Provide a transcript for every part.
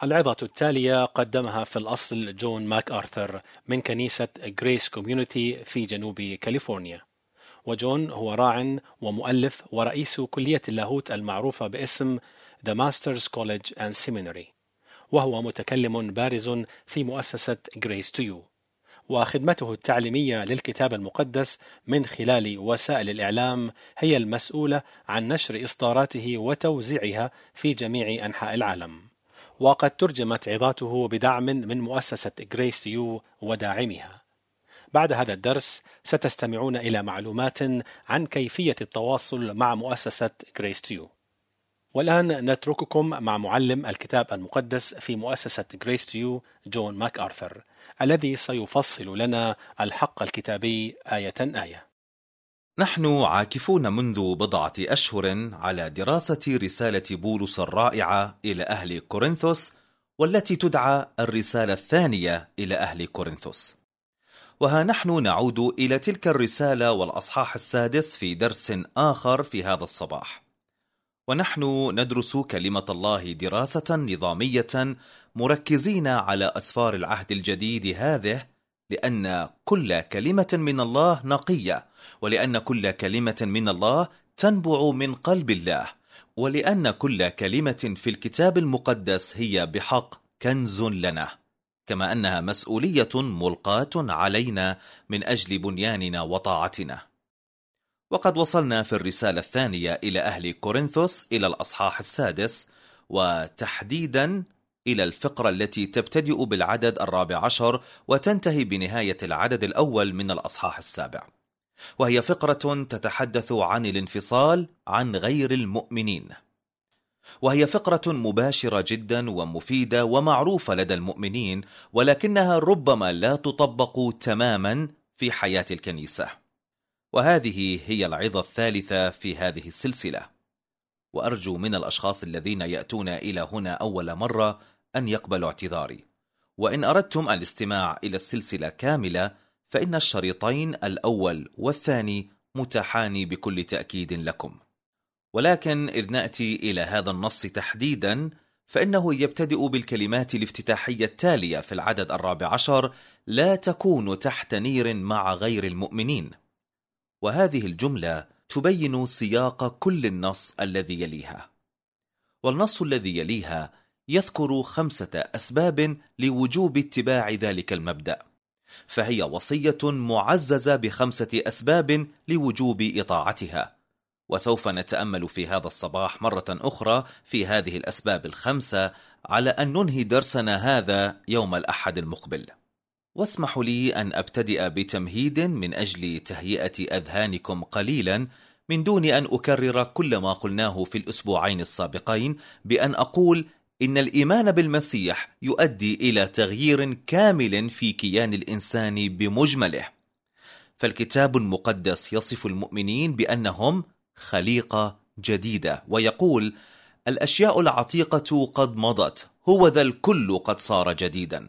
العظة التالية قدمها في الأصل جون ماك آرثر من كنيسة غريس كوميونيتي في جنوب كاليفورنيا. وجون هو راع ومؤلف ورئيس كلية اللاهوت المعروفة باسم The Masters College and Seminary، وهو متكلم بارز في مؤسسة Grace to You، وخدمته التعليمية للكتاب المقدس من خلال وسائل الإعلام هي المسؤولة عن نشر إصداراته وتوزيعها في جميع أنحاء العالم. وقد ترجمت عظاته بدعم من مؤسسة Grace to You وداعمها. بعد هذا الدرس ستستمعون إلى معلومات عن كيفية التواصل مع مؤسسة Grace to You. والآن نترككم مع معلم الكتاب المقدس في مؤسسة Grace to You جون ماك آرثر، الذي سيفصل لنا الحق الكتابي آية آية. نحن عاكفون منذ بضعة أشهر على دراسة رسالة بولس الرائعة إلى أهل كورنثوس، والتي تدعى الرسالة الثانية إلى أهل كورنثوس. وها نحن نعود إلى تلك الرسالة والأصحاح 6 في درس آخر في هذا الصباح. ونحن ندرس كلمة الله دراسة نظامية مركزين على أسفار العهد الجديد هذه، لأن كل كلمة من الله نقية، ولأن كل كلمة من الله تنبع من قلب الله، ولأن كل كلمة في الكتاب المقدس هي بحق كنز لنا، كما أنها مسؤولية ملقاة علينا من أجل بنياننا وطاعتنا. وقد وصلنا في الرسالة الثانية إلى أهل كورنثوس إلى الأصحاح 6، وتحديدا إلى الفقرة التي تبتدئ بالعدد 14 وتنتهي بنهاية العدد الأول من الأصحاح 7، وهي فقرة تتحدث عن الانفصال عن غير المؤمنين. وهي فقرة مباشرة جدا ومفيدة ومعروفة لدى المؤمنين، ولكنها ربما لا تطبق تماما في حياة الكنيسة. وهذه هي العظة الثالثة في هذه السلسلة. وأرجو من الأشخاص الذين يأتون إلى هنا أول مرة أن يقبلوا اعتذاري. وإن أردتم الاستماع إلى السلسلة كاملة فإن الشريطين الأول والثاني متاحان بكل تأكيد لكم. ولكن إذ نأتي إلى هذا النص تحديدا فإنه يبتدئ بالكلمات الافتتاحية التالية في العدد 14: لا تكون تحت نير مع غير المؤمنين. وهذه الجملة تبين سياق كل النص الذي يليها. والنص الذي يليها يذكر 5 أسباب لوجوب اتباع ذلك المبدأ، فهي وصية معززة ب5 أسباب لوجوب إطاعتها. وسوف نتأمل في هذا الصباح مرة أخرى في هذه الأسباب ال5 على أن ننهي درسنا هذا يوم الأحد المقبل. واسمحوا لي أن أبتدئ بتمهيد من أجل تهيئة أذهانكم قليلا، من دون أن أكرر كل ما قلناه في الأسبوعين السابقين، بأن أقول إن الإيمان بالمسيح يؤدي إلى تغيير كامل في كيان الإنسان بمجمله. فالكتاب المقدس يصف المؤمنين بأنهم خليقة جديدة، ويقول: الأشياء العتيقة قد مضت، هو ذا الكل قد صار جديدا.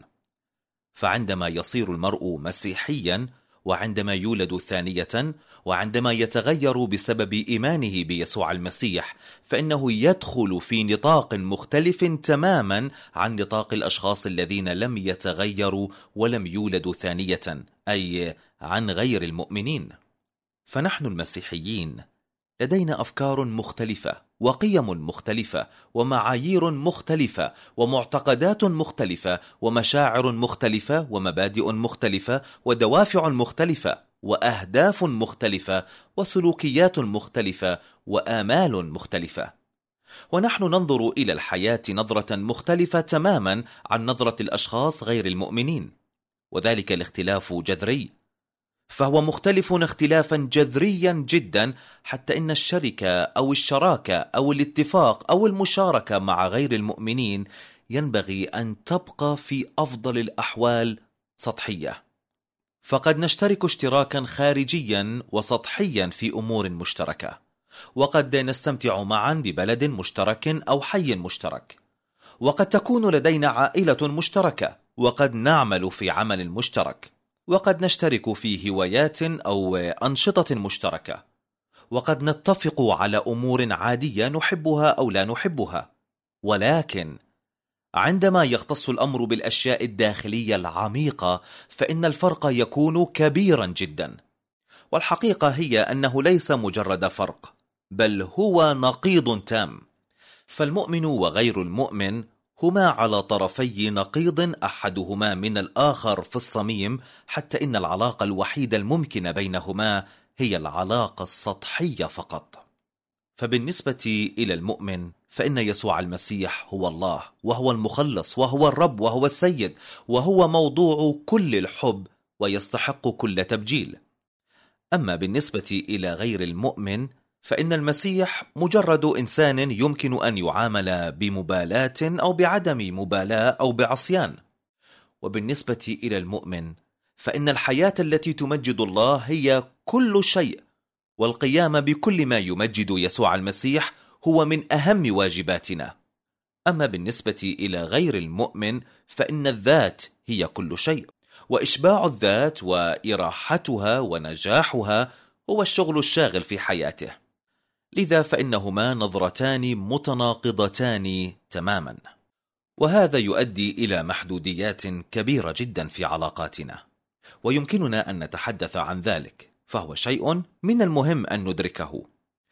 فعندما يصير المرء مسيحيا، وعندما يولد ثانية، وعندما يتغير بسبب إيمانه بيسوع المسيح، فإنه يدخل في نطاق مختلف تماما عن نطاق الأشخاص الذين لم يتغيروا ولم يولدوا ثانية، أي عن غير المؤمنين. فنحن المسيحيين لدينا أفكار مختلفة وقيم مختلفة ومعايير مختلفة ومعتقدات مختلفة ومشاعر مختلفة ومبادئ مختلفة ودوافع مختلفة وأهداف مختلفة وسلوكيات مختلفة وآمال مختلفة. ونحن ننظر إلى الحياة نظرة مختلفة تماما عن نظرة الأشخاص غير المؤمنين، وذلك الاختلاف جذري. فهو مختلف اختلافا جذريا جدا، حتى إن الشركة أو الشراكة أو الاتفاق أو المشاركة مع غير المؤمنين ينبغي أن تبقى في أفضل الأحوال سطحية. فقد نشترك اشتراكا خارجيا وسطحيا في أمور مشتركة، وقد نستمتع معا ببلد مشترك أو حي مشترك، وقد تكون لدينا عائلة مشتركة، وقد نعمل في عمل مشترك، وقد نشترك في هوايات أو أنشطة مشتركة، وقد نتفق على أمور عادية نحبها أو لا نحبها. ولكن عندما يختص الأمر بالأشياء الداخلية العميقة فإن الفرق يكون كبيرا جدا، والحقيقة هي أنه ليس مجرد فرق، بل هو نقيض تام. فالمؤمن وغير المؤمن هما على طرفي نقيض أحدهما من الآخر في الصميم، حتى إن العلاقة الوحيدة الممكنة بينهما هي العلاقة السطحية فقط. فبالنسبة إلى المؤمن فإن يسوع المسيح هو الله، وهو المخلص، وهو الرب، وهو السيد، وهو موضوع كل الحب ويستحق كل تبجيل. أما بالنسبة إلى غير المؤمن فإن المسيح مجرد إنسان يمكن أن يعامل بمبالاة أو بعدم مبالاة أو بعصيان. وبالنسبة إلى المؤمن فإن الحياة التي تمجد الله هي كل شيء، والقيام بكل ما يمجد يسوع المسيح هو من أهم واجباتنا. أما بالنسبة إلى غير المؤمن فإن الذات هي كل شيء، وإشباع الذات وإراحتها ونجاحها هو الشغل الشاغل في حياته. لذا فإنهما نظرتان متناقضتان تماما، وهذا يؤدي إلى محدوديات كبيرة جدا في علاقاتنا، ويمكننا أن نتحدث عن ذلك، فهو شيء من المهم أن ندركه.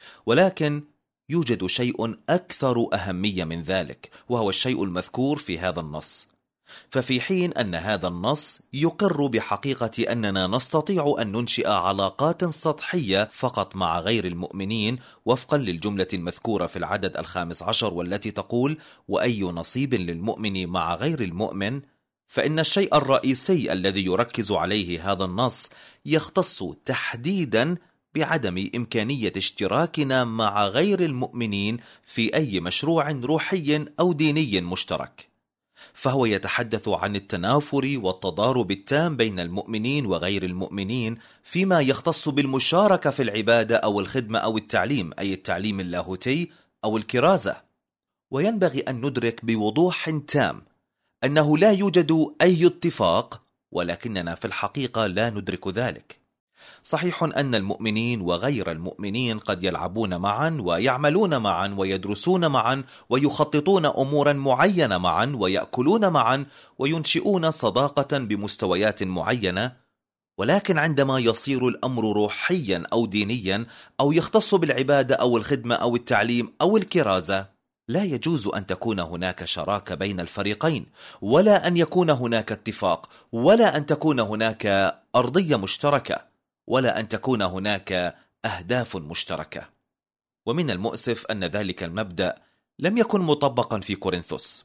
ولكن يوجد شيء أكثر أهمية من ذلك، وهو الشيء المذكور في هذا النص. ففي حين أن هذا النص يقر بحقيقة أننا نستطيع أن ننشئ علاقات سطحية فقط مع غير المؤمنين وفقا للجملة المذكورة في العدد 15 والتي تقول: وأي نصيب للمؤمن مع غير المؤمن، فإن الشيء الرئيسي الذي يركز عليه هذا النص يختص تحديدا بعدم إمكانية اشتراكنا مع غير المؤمنين في أي مشروع روحي أو ديني مشترك. فهو يتحدث عن التنافر والتضارب التام بين المؤمنين وغير المؤمنين فيما يختص بالمشاركة في العبادة أو الخدمة أو التعليم، أي التعليم اللاهوتي أو الكرازة. وينبغي أن ندرك بوضوح تام أنه لا يوجد أي اتفاق، ولكننا في الحقيقة لا ندرك ذلك. صحيح أن المؤمنين وغير المؤمنين قد يلعبون معا ويعملون معا ويدرسون معا ويخططون أمورا معينة معا ويأكلون معا وينشئون صداقة بمستويات معينة، ولكن عندما يصير الأمر روحيا أو دينيا أو يختص بالعبادة أو الخدمة أو التعليم أو الكرازة، لا يجوز أن تكون هناك شراكة بين الفريقين، ولا أن يكون هناك اتفاق، ولا أن تكون هناك أرضية مشتركة، ولا أن تكون هناك أهداف مشتركة. ومن المؤسف أن ذلك المبدأ لم يكن مطبقا في كورنثوس،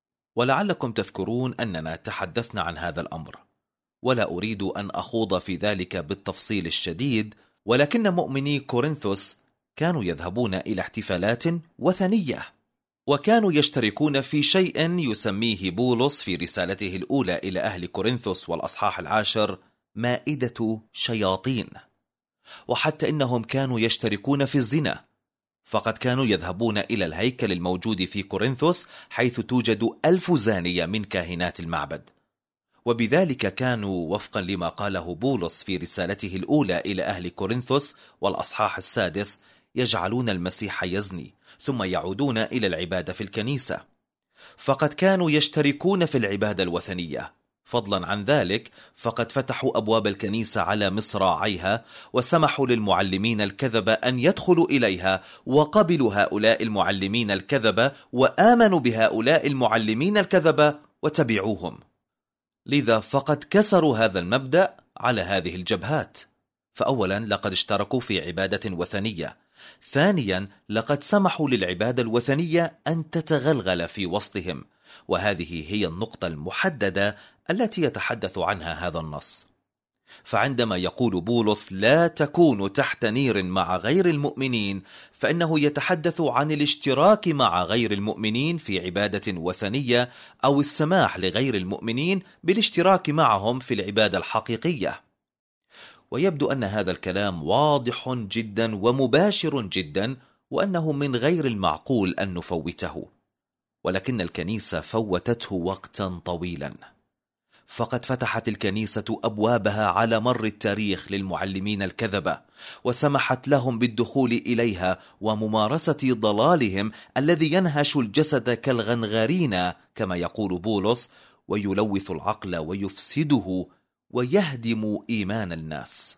ولعلكم تذكرون أننا تحدثنا عن هذا الأمر، ولا أريد أن أخوض في ذلك بالتفصيل الشديد، ولكن مؤمني كورنثوس كانوا يذهبون إلى احتفالات وثنية، وكانوا يشتركون في شيء يسميه بولس في رسالته الأولى إلى أهل كورنثوس والأصحاح 10 مائدة شياطين. وحتى إنهم كانوا يشتركون في الزنا، فقد كانوا يذهبون إلى الهيكل الموجود في كورنثوس حيث توجد 1000 زانية من كاهنات المعبد، وبذلك كانوا وفقا لما قاله بولس في رسالته الأولى إلى أهل كورنثوس والأصحاح 6 يجعلون المسيح يزني ثم يعودون إلى العبادة في الكنيسة. فقد كانوا يشتركون في العبادة الوثنية. فضلا عن ذلك فقد فتحوا أبواب الكنيسة على مصراعيها وسمحوا للمعلمين الكذبة أن يدخلوا إليها، وقبلوا هؤلاء المعلمين الكذبة وآمنوا بهؤلاء المعلمين الكذبة وتبعوهم. لذا فقد كسروا هذا المبدأ على هذه الجبهات. فأولا لقد اشتركوا في عبادة وثنية، ثانيا لقد سمحوا للعبادة الوثنية أن تتغلغل في وسطهم، وهذه هي النقطة المحددة التي يتحدث عنها هذا النص. فعندما يقول بولس لا تكونوا تحت نير مع غير المؤمنين، فإنه يتحدث عن الاشتراك مع غير المؤمنين في عبادة وثنية أو السماح لغير المؤمنين بالاشتراك معهم في العبادة الحقيقية. ويبدو أن هذا الكلام واضح جدا ومباشر جدا، وأنه من غير المعقول أن نفوته، ولكن الكنيسة فوتته وقتا طويلا. فقد فتحت الكنيسة أبوابها على مر التاريخ للمعلمين الكذبة، وسمحت لهم بالدخول إليها وممارسة ضلالهم الذي ينهش الجسد كالغنغرين كما يقول بولس، ويلوث العقل ويفسده ويهدم إيمان الناس.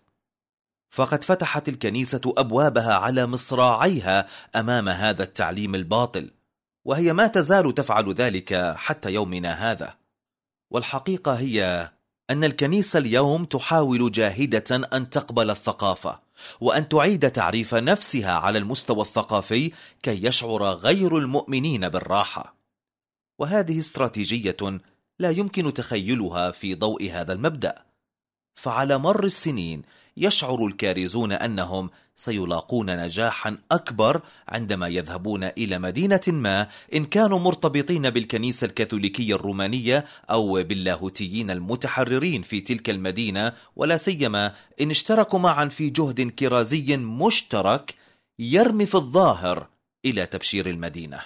فقد فتحت الكنيسة أبوابها على مصراعيها أمام هذا التعليم الباطل، وهي ما تزال تفعل ذلك حتى يومنا هذا. والحقيقة هي أن الكنيسة اليوم تحاول جاهدة أن تقبل الثقافة وأن تعيد تعريف نفسها على المستوى الثقافي كي يشعر غير المؤمنين بالراحة، وهذه استراتيجية لا يمكن تخيلها في ضوء هذا المبدأ. فعلى مر السنين يشعر الكارزون أنهم سيلاقون نجاحا أكبر عندما يذهبون إلى مدينة ما، إن كانوا مرتبطين بالكنيسة الكاثوليكية الرومانية أو باللاهوتيين المتحررين في تلك المدينة، ولا سيما إن اشتركوا معا في جهد كرازي مشترك يرمي في الظاهر إلى تبشير المدينة.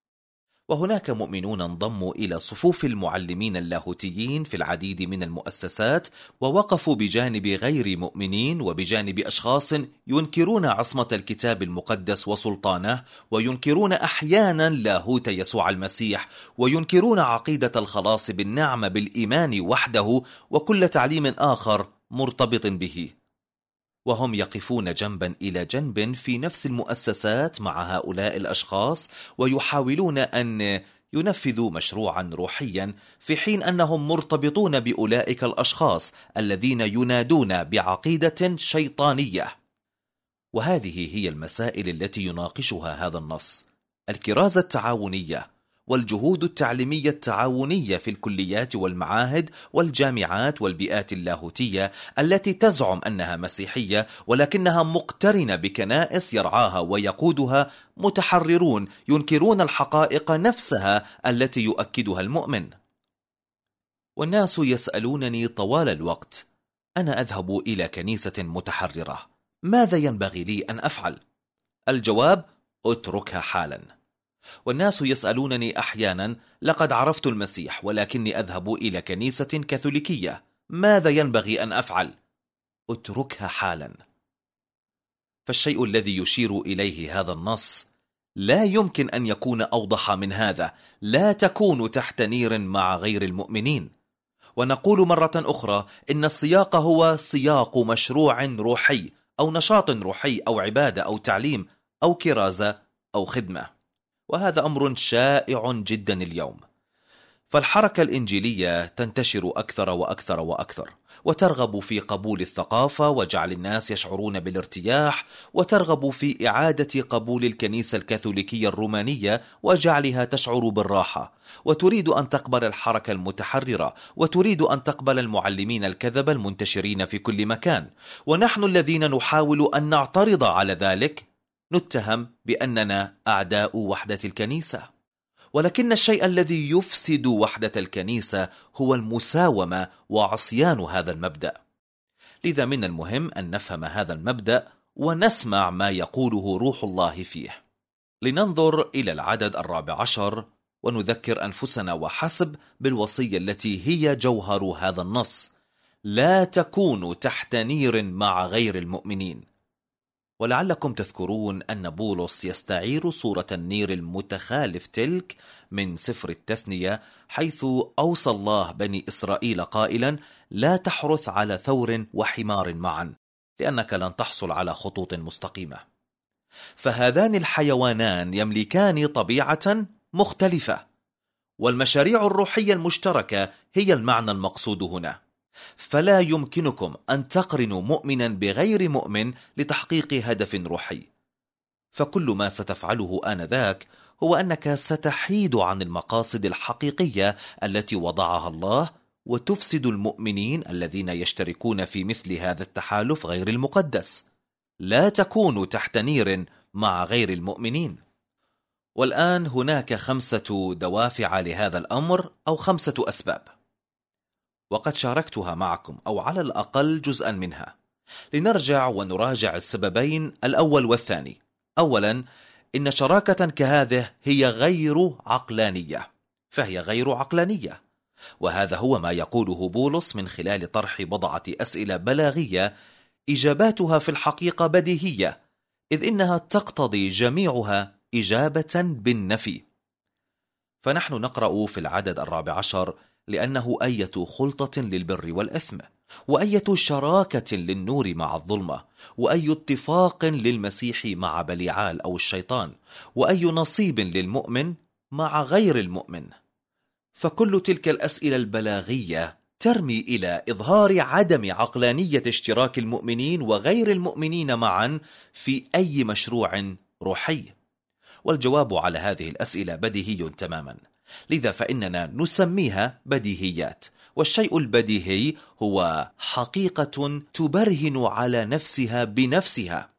وهناك مؤمنون انضموا إلى صفوف المعلمين اللاهوتيين في العديد من المؤسسات، ووقفوا بجانب غير مؤمنين وبجانب أشخاص ينكرون عصمة الكتاب المقدس وسلطانه، وينكرون أحيانا لاهوت يسوع المسيح، وينكرون عقيدة الخلاص بالنعمة بالإيمان وحده وكل تعليم آخر مرتبط به. وهم يقفون جنبا إلى جنب في نفس المؤسسات مع هؤلاء الأشخاص، ويحاولون أن ينفذوا مشروعا روحيا، في حين أنهم مرتبطون بأولئك الأشخاص الذين ينادون بعقيدة شيطانية. وهذه هي المسائل التي يناقشها هذا النص: الكرازة التعاونية والجهود التعليمية التعاونية في الكليات والمعاهد والجامعات والبيئات اللاهوتية التي تزعم أنها مسيحية، ولكنها مقترنة بكنائس يرعاها ويقودها متحررون ينكرون الحقائق نفسها التي يؤكدها المؤمن. والناس يسألونني طوال الوقت: أنا أذهب إلى كنيسة متحررة، ماذا ينبغي لي أن أفعل؟ الجواب: اتركها حالا. والناس يسألونني أحيانا: لقد عرفت المسيح ولكني أذهب إلى كنيسة كاثوليكية، ماذا ينبغي أن أفعل؟ اتركها حالا. فالشيء الذي يشير إليه هذا النص لا يمكن أن يكون أوضح من هذا: لا تكونوا تحت نير مع غير المؤمنين. ونقول مرة أخرى إن السياق هو سياق مشروع روحي أو نشاط روحي أو عبادة أو تعليم أو كرازة أو خدمة، وهذا أمر شائع جدا اليوم. فالحركة الإنجيلية تنتشر أكثر وأكثر وأكثر، وترغب في قبول الثقافة وجعل الناس يشعرون بالارتياح، وترغب في إعادة قبول الكنيسة الكاثوليكية الرومانية وجعلها تشعر بالراحة، وتريد أن تقبل الحركة المتحررة، وتريد أن تقبل المعلمين الكذبة المنتشرين في كل مكان. ونحن الذين نحاول أن نعترض على ذلك نتهم بأننا أعداء وحدة الكنيسة. ولكن الشيء الذي يفسد وحدة الكنيسة هو المساومة وعصيان هذا المبدأ. لذا من المهم أن نفهم هذا المبدأ ونسمع ما يقوله روح الله فيه. لننظر إلى العدد 14 ونذكر أنفسنا وحسب بالوصية التي هي جوهر هذا النص: لا تكونوا تحت نير مع غير المؤمنين. ولعلكم تذكرون أن بولس يستعير صورة النير المتخالف تلك من سفر التثنية، حيث أوصى الله بني إسرائيل قائلا: لا تحرث على ثور وحمار معا، لأنك لن تحصل على خطوط مستقيمة. فهذان الحيوانان يملكان طبيعة مختلفة، والمشاريع الروحية المشتركة هي المعنى المقصود هنا. فلا يمكنكم أن تقرنوا مؤمنا بغير مؤمن لتحقيق هدف روحي. فكل ما ستفعله آنذاك هو أنك ستحيد عن المقاصد الحقيقية التي وضعها الله، وتفسد المؤمنين الذين يشتركون في مثل هذا التحالف غير المقدس. لا تكونوا تحت نير مع غير المؤمنين. والآن هناك 5 دوافع لهذا الأمر، أو 5 أسباب، وقد شاركتها معكم أو على الأقل جزءا منها. لنرجع ونراجع السببين الأول والثاني. أولا، إن شراكة كهذه هي غير عقلانية، فهي غير عقلانية. وهذا هو ما يقوله بولس من خلال طرح بضعة أسئلة بلاغية إجاباتها في الحقيقة بديهية، إذ إنها تقتضي جميعها إجابة بالنفي. فنحن نقرأ في العدد 14: لأنه أية خلطة للبر والإثم، وأية شراكة للنور مع الظلمة، وأي اتفاق للمسيح مع بليعال أو الشيطان، وأي نصيب للمؤمن مع غير المؤمن. فكل تلك الأسئلة البلاغية ترمي إلى إظهار عدم عقلانية اشتراك المؤمنين وغير المؤمنين معا في أي مشروع روحي. والجواب على هذه الأسئلة بديهي تماما، لذا فإننا نسميها بديهيات. والشيء البديهي هو حقيقة تبرهن على نفسها بنفسها.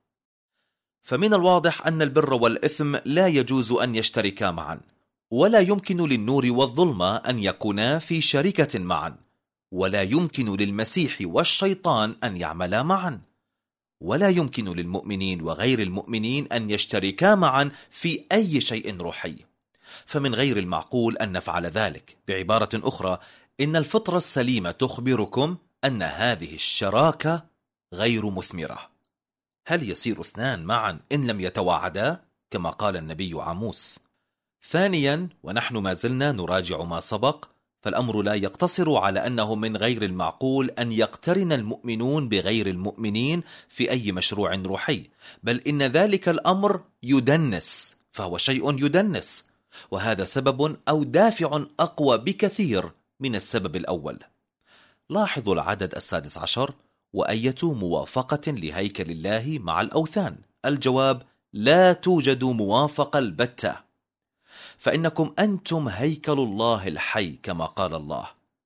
فمن الواضح أن البر والإثم لا يجوز أن يشتركا معا، ولا يمكن للنور والظلمة أن يكونا في شركة معا، ولا يمكن للمسيح والشيطان أن يعملا معا، ولا يمكن للمؤمنين وغير المؤمنين أن يشتركا معا في أي شيء روحي. فمن غير المعقول أن نفعل ذلك. بعبارة أخرى، إن الفطرة السليمة تخبركم أن هذه الشراكة غير مثمرة. هل يصير اثنان معا إن لم يتواعدا كما قال النبي عاموس؟ ثانيا، ونحن ما زلنا نراجع ما سبق، فالأمر لا يقتصر على أنه من غير المعقول أن يقترن المؤمنون بغير المؤمنين في أي مشروع روحي، بل إن ذلك الأمر يدنس، فهو شيء يدنس، وهذا سبب أو دافع أقوى بكثير من السبب الأول. لاحظوا العدد 16: وأية موافقة لهيكل الله مع الأوثان. الجواب: لا توجد موافقة البتة، فإنكم أنتم هيكل الله الحي، كما قال الله: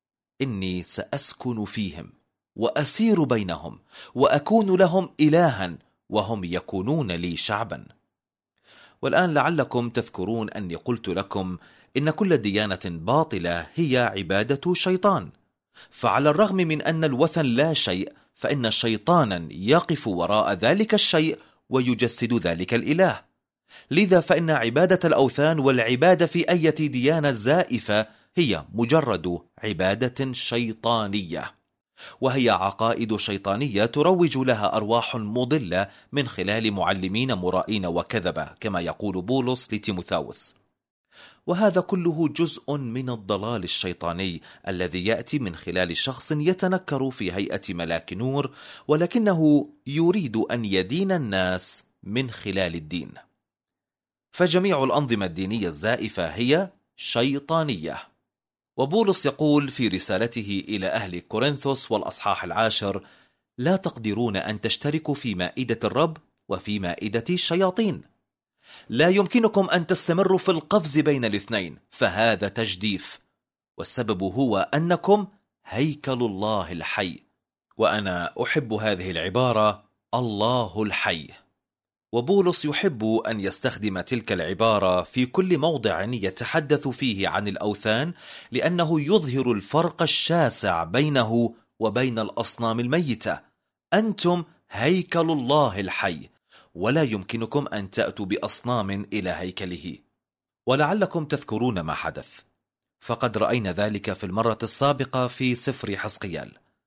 إني سأسكن فيهم وأسير بينهم وأكون لهم إلها وهم يكونون لي شعبا. والآن لعلكم تذكرون أني قلت لكم إن كل ديانة باطلة هي عبادة شيطان، فعلى الرغم من أن الوثن لا شيء، فإن شيطانا يقف وراء ذلك الشيء ويجسد ذلك الإله. لذا فإن عبادة الأوثان والعبادة في أي ديانة زائفة هي مجرد عبادة شيطانية، وهي عقائد شيطانية تروج لها أرواح مضلة من خلال معلمين مرائين وكذبة، كما يقول بولس لتيموثاوس. وهذا كله جزء من الضلال الشيطاني الذي يأتي من خلال شخص يتنكر في هيئة ملاك نور، ولكنه يريد أن يدين الناس من خلال الدين. فجميع الأنظمة الدينية الزائفة هي شيطانية. وبولس يقول في رسالته إلى أهل كورنثوس والأصحاح 10: لا تقدرون أن تشتركوا في مائدة الرب وفي مائدة الشياطين. لا يمكنكم أن تستمروا في القفز بين الاثنين، فهذا تجديف، والسبب هو أنكم هيكل الله الحي. وأنا أحب هذه العبارة، الله الحي. وبولس يحب أن يستخدم تلك العبارة في كل موضع يتحدث فيه عن الأوثان، لأنه يظهر الفرق الشاسع بينه وبين الأصنام الميتة. أنتم هيكل الله الحي، ولا يمكنكم أن تأتوا بأصنام إلى هيكله. ولعلكم تذكرون ما حدث، فقد رأينا ذلك في المرة السابقة في سفر حزقيال.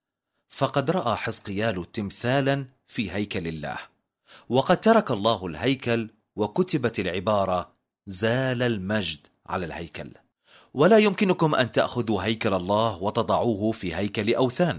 فقد رأى حزقيال تمثالا في هيكل الله، وقد ترك الله الهيكل، وكتبت العبارة: زال المجد على الهيكل. ولا يمكنكم أن تأخذوا هيكل الله وتضعوه في هيكل أوثان.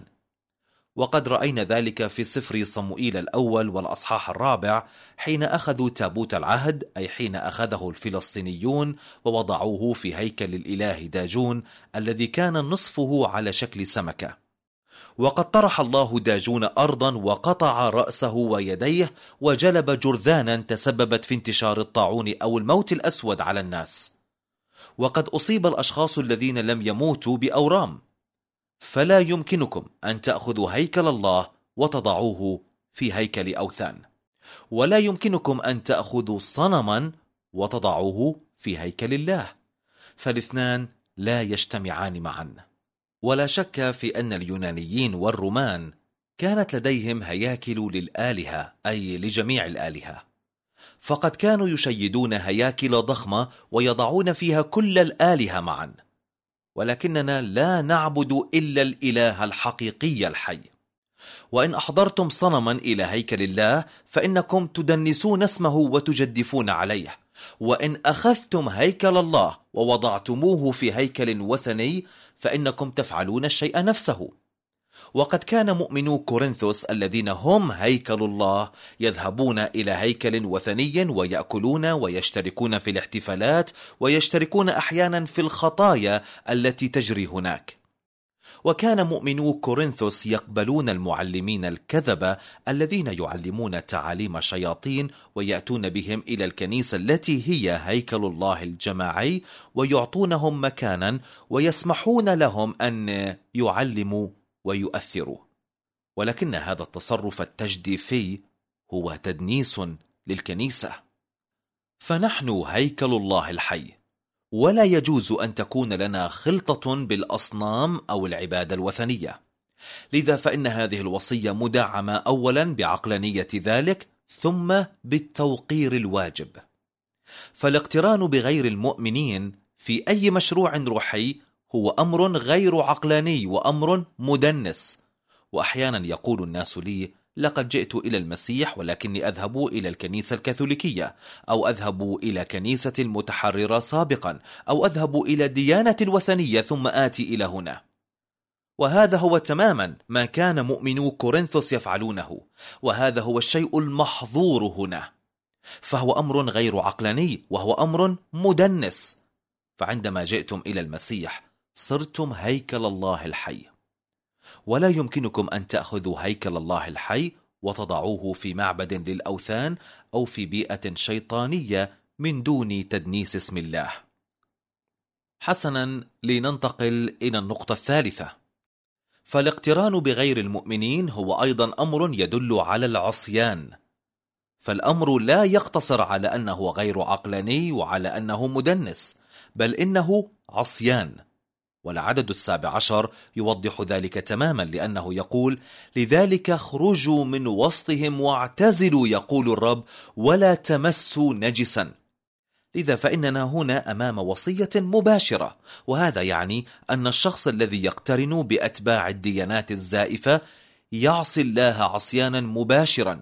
وقد رأينا ذلك في سفر صموئيل الأول والأصحاح 4، حين أخذوا تابوت العهد، أي حين أخذه الفلسطينيون ووضعوه في هيكل الإله داجون الذي كان نصفه على شكل سمكة. وقد طرح الله داجون أرضا وقطع رأسه ويديه، وجلب جرذانا تسببت في انتشار الطاعون أو الموت الأسود على الناس. وقد أصيب الأشخاص الذين لم يموتوا بأورام. فلا يمكنكم أن تأخذوا هيكل الله وتضعوه في هيكل أوثان، ولا يمكنكم أن تأخذوا صنما وتضعوه في هيكل الله، فالاثنان لا يجتمعان معا. ولا شك في أن اليونانيين والرومان كانت لديهم هياكل للآلهة، أي لجميع الآلهة، فقد كانوا يشيدون هياكل ضخمة ويضعون فيها كل الآلهة معا. ولكننا لا نعبد إلا الإله الحقيقي الحي. وإن أحضرتم صنما إلى هيكل الله فإنكم تدنسون اسمه وتجدفون عليه، وإن أخذتم هيكل الله ووضعتموه في هيكل وثني فإنكم تفعلون الشيء نفسه. وقد كان مؤمنو كورنثوس الذين هم هيكل الله يذهبون إلى هيكل وثني ويأكلون ويشتركون في الاحتفالات ويشتركون أحيانا في الخطايا التي تجري هناك. وكان مؤمنو كورنثوس يقبلون المعلمين الكذبة الذين يعلمون تعاليم شياطين ويأتون بهم إلى الكنيسة التي هي هيكل الله الجماعي، ويعطونهم مكانا ويسمحون لهم أن يعلموا ويؤثروا. ولكن هذا التصرف التجديفي هو تدنيس للكنيسة، فنحن هيكل الله الحي، ولا يجوز أن تكون لنا خلطة بالأصنام أو العبادة الوثنية. لذا فإن هذه الوصية مدعمة أولا بعقلانية ذلك، ثم بالتوقير الواجب. فالاقتران بغير المؤمنين في أي مشروع روحي هو أمر غير عقلاني وأمر مدنس. وأحيانا يقول الناس لي: لقد جئت إلى المسيح ولكني أذهب إلى الكنيسة الكاثوليكية، أو أذهب إلى كنيسة المتحررة سابقا، أو أذهب إلى الديانة الوثنية ثم آتي إلى هنا. وهذا هو تماما ما كان مؤمنو كورنثوس يفعلونه، وهذا هو الشيء المحظور هنا. فهو أمر غير عقلاني وهو أمر مدنس. فعندما جئتم إلى المسيح صرتم هيكل الله الحي، ولا يمكنكم أن تأخذوا هيكل الله الحي وتضعوه في معبد للأوثان أو في بيئة شيطانية من دون تدنيس اسم الله. حسنا، لننتقل إلى النقطة الثالثة. فالاقتران بغير المؤمنين هو أيضا أمر يدل على العصيان. فالأمر لا يقتصر على أنه غير عقلاني وعلى أنه مدنس، بل إنه عصيان. والعدد 17 يوضح ذلك تماما، لأنه يقول: لذلك اخرجوا من وسطهم واعتزلوا يقول الرب ولا تمسوا نجسا. لذا فإننا هنا أمام وصية مباشرة، وهذا يعني أن الشخص الذي يقترن بأتباع الديانات الزائفة يعصي الله عصيانا مباشرا.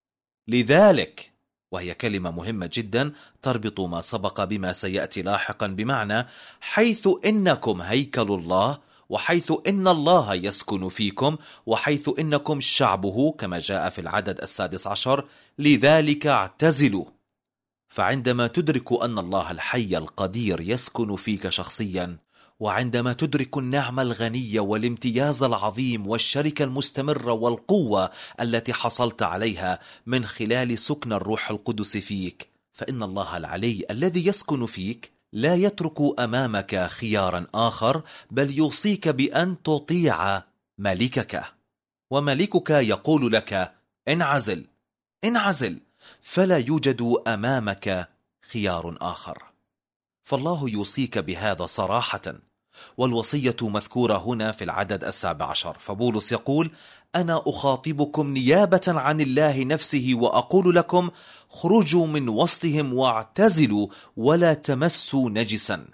لذلك، وهي كلمة مهمة جدا تربط ما سبق بما سيأتي لاحقا، بمعنى حيث إنكم هيكل الله، وحيث إن الله يسكن فيكم، وحيث إنكم شعبه كما جاء في العدد 16، لذلك اعتزلوا. فعندما تدرك أن الله الحي القدير يسكن فيك شخصيا، وعندما تدرك النعمة الغنية والامتياز العظيم والشركة المستمرة والقوة التي حصلت عليها من خلال سكن الروح القدس فيك، فإن الله العلي الذي يسكن فيك لا يترك أمامك خيارا آخر، بل يوصيك بأن تطيع ملكك. وملكك يقول لك: انعزل انعزل، فلا يوجد أمامك خيار آخر. فالله يوصيك بهذا صراحة، والوصية مذكورة هنا في العدد 17. فبولس يقول: أنا أخاطبكم نيابة عن الله نفسه وأقول لكم: خرجوا من وسطهم واعتزلوا ولا تمسوا نجسا.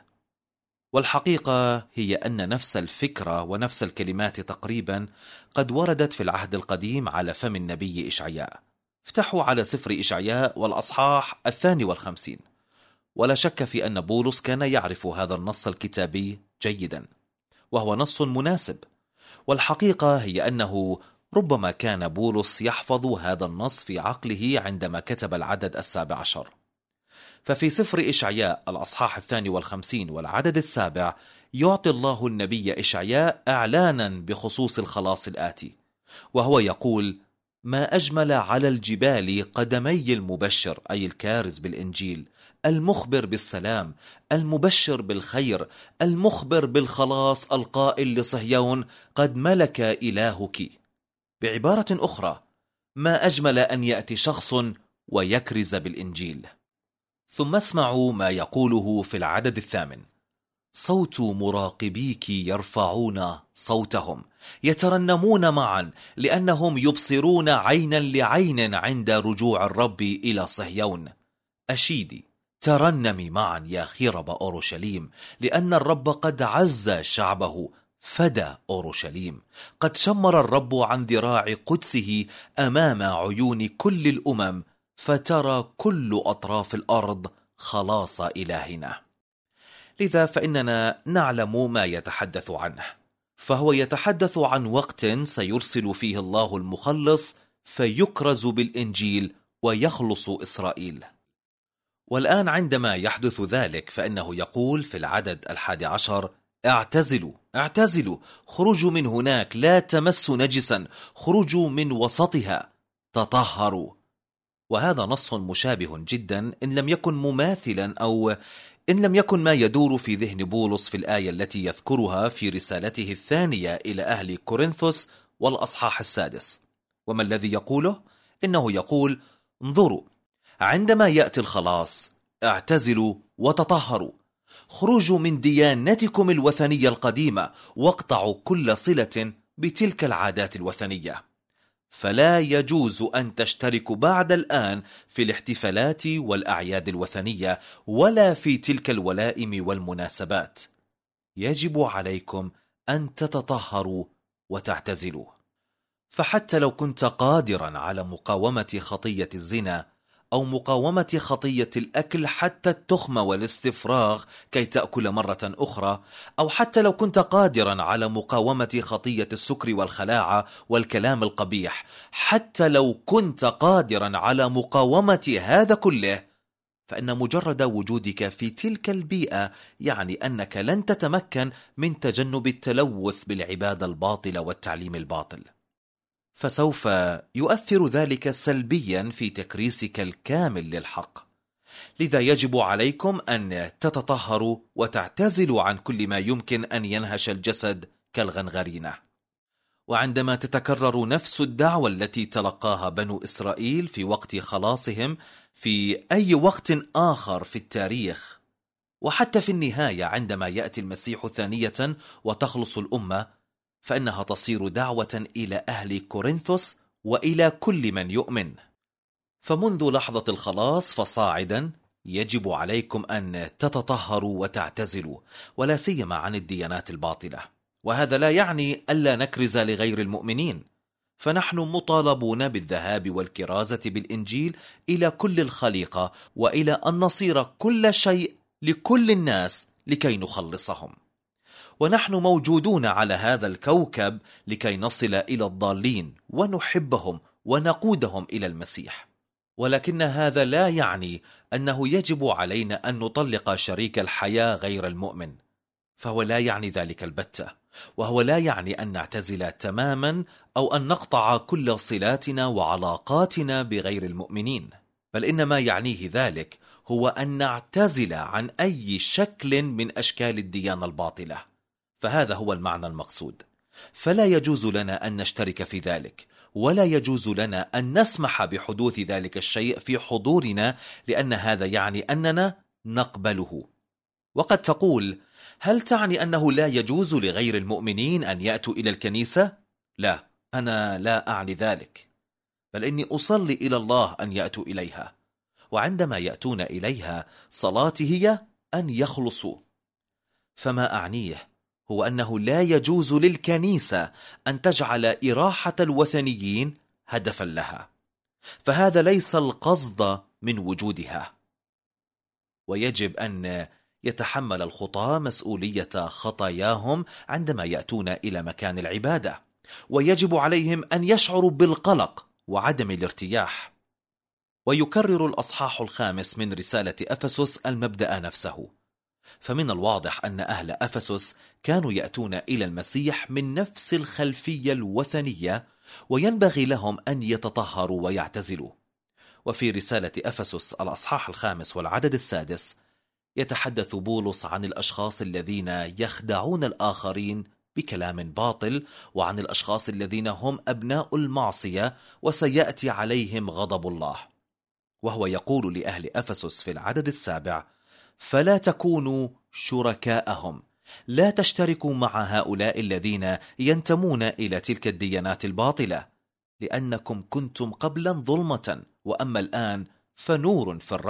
والحقيقة هي أن نفس الفكرة ونفس الكلمات تقريبا قد وردت في العهد القديم على فم النبي إشعياء. افتحوا على سفر إشعياء والأصحاح 52. ولا شك في أن بولس كان يعرف هذا النص الكتابي جيدا، وهو نص مناسب. والحقيقة هي أنه ربما كان بولس يحفظ هذا النص في عقله عندما كتب العدد 17. ففي سفر إشعياء الأصحاح 52 والعدد 7 يعطي الله النبي إشعياء إعلانا بخصوص الخلاص الآتي، وهو يقول: ما أجمل على الجبال قدمي المبشر، أي الكارز بالإنجيل، المخبر بالسلام، المبشر بالخير، المخبر بالخلاص، القائل لصهيون: قد ملك إلهك. بعبارة أخرى، ما أجمل أن يأتي شخص ويكرز بالإنجيل. ثم اسمعوا ما يقوله في العدد 8: صوت مراقبيك يرفعون صوتهم، يترنمون معا، لأنهم يبصرون عينا لعين عند رجوع الرب إلى صهيون. أشيدي ترنمي معا يا خرب أورشليم، لأن الرب قد عز شعبه، فدى أورشليم. قد شمر الرب عن ذراع قدسه أمام عيون كل الأمم، فترى كل أطراف الأرض خلاص إلهنا. لذا فإننا نعلم ما يتحدث عنه، فهو يتحدث عن وقت سيرسل فيه الله المخلص فيكرز بالإنجيل ويخلص إسرائيل. والآن عندما يحدث ذلك فإنه يقول في العدد 11: اعتزلوا اعتزلوا، خرجوا من هناك، لا تمسوا نجسا، خرجوا من وسطها، تطهروا. وهذا نص مشابه جدا إن لم يكن مماثلا، أو إن لم يكن ما يدور في ذهن بولس في الآية التي يذكرها في رسالته الثانية إلى أهل كورنثوس والأصحاح 6. وما الذي يقوله؟ إنه يقول: انظروا، عندما يأتي الخلاص اعتزلوا وتطهروا، خرجوا من ديانتكم الوثنية القديمة، واقطعوا كل صلة بتلك العادات الوثنية. فلا يجوز أن تشتركوا بعد الآن في الاحتفالات والأعياد الوثنية ولا في تلك الولائم والمناسبات. يجب عليكم أن تتطهروا وتعتزلوا. فحتى لو كنت قادرا على مقاومة خطية الزنا أو مقاومة خطية الأكل حتى التخمة والاستفراغ كي تأكل مرة أخرى، أو حتى لو كنت قادرا على مقاومة خطية السكر والخلاعة والكلام القبيح، حتى لو كنت قادرا على مقاومة هذا كله، فإن مجرد وجودك في تلك البيئة يعني أنك لن تتمكن من تجنب التلوث بالعبادة الباطلة والتعليم الباطل، فسوف يؤثر ذلك سلبيا في تكريسك الكامل للحق. لذا يجب عليكم أن تتطهروا وتعتزلوا عن كل ما يمكن أن ينهش الجسد كالغنغرينة. وعندما تتكرر نفس الدعوة التي تلقاها بنو إسرائيل في وقت خلاصهم في أي وقت آخر في التاريخ، وحتى في النهاية عندما يأتي المسيح ثانية وتخلص الأمة، فإنها تصير دعوة إلى أهل كورنثوس وإلى كل من يؤمن. فمنذ لحظة الخلاص فصاعدا يجب عليكم أن تتطهروا وتعتزلوا، ولا سيما عن الديانات الباطلة. وهذا لا يعني ألا نكرز لغير المؤمنين، فنحن مطالبون بالذهاب والكرازة بالإنجيل إلى كل الخليقة، وإلى أن نصير كل شيء لكل الناس لكي نخلصهم. ونحن موجودون على هذا الكوكب لكي نصل إلى الضالين ونحبهم ونقودهم إلى المسيح. ولكن هذا لا يعني أنه يجب علينا أن نطلق شريك الحياة غير المؤمن، فهو لا يعني ذلك البتة. وهو لا يعني أن نعتزل تماما أو أن نقطع كل صلاتنا وعلاقاتنا بغير المؤمنين، بل إن ما يعنيه ذلك هو أن نعتزل عن أي شكل من أشكال الديانة الباطلة. فهذا هو المعنى المقصود. فلا يجوز لنا أن نشترك في ذلك، ولا يجوز لنا أن نسمح بحدوث ذلك الشيء في حضورنا، لأن هذا يعني أننا نقبله. وقد تقول: هل تعني أنه لا يجوز لغير المؤمنين أن يأتوا إلى الكنيسة؟ لا، أنا لا أعني ذلك، بل إني أصلي إلى الله أن يأتوا إليها، وعندما يأتون إليها صلاتي هي أن يخلصوا. فما أعنيه هو أنه لا يجوز للكنيسة أن تجعل إراحة الوثنيين هدفا لها، فهذا ليس القصد من وجودها. ويجب أن يتحمل الخطاة مسؤولية خطاياهم عندما يأتون إلى مكان العبادة، ويجب عليهم أن يشعروا بالقلق وعدم الارتياح. ويكرر الأصحاح 5 من رسالة أفسس المبدأ نفسه. فمن الواضح أن أهل أفسس كانوا يأتون إلى المسيح من نفس الخلفية الوثنية، وينبغي لهم أن يتطهروا ويعتزلوا. وفي رسالة أفسس الأصحاح 5 والعدد 6 يتحدث بولس عن الأشخاص الذين يخدعون الآخرين بكلام باطل، وعن الأشخاص الذين هم أبناء المعصية وسيأتي عليهم غضب الله. وهو يقول لأهل أفسس في العدد 7: فلا تكونوا شركاءهم، لا تشتركوا مع هؤلاء الذين ينتمون إلى تلك الديانات الباطلة، لأنكم كنتم قبلا ظلمة، وأما الآن فنور في الرب،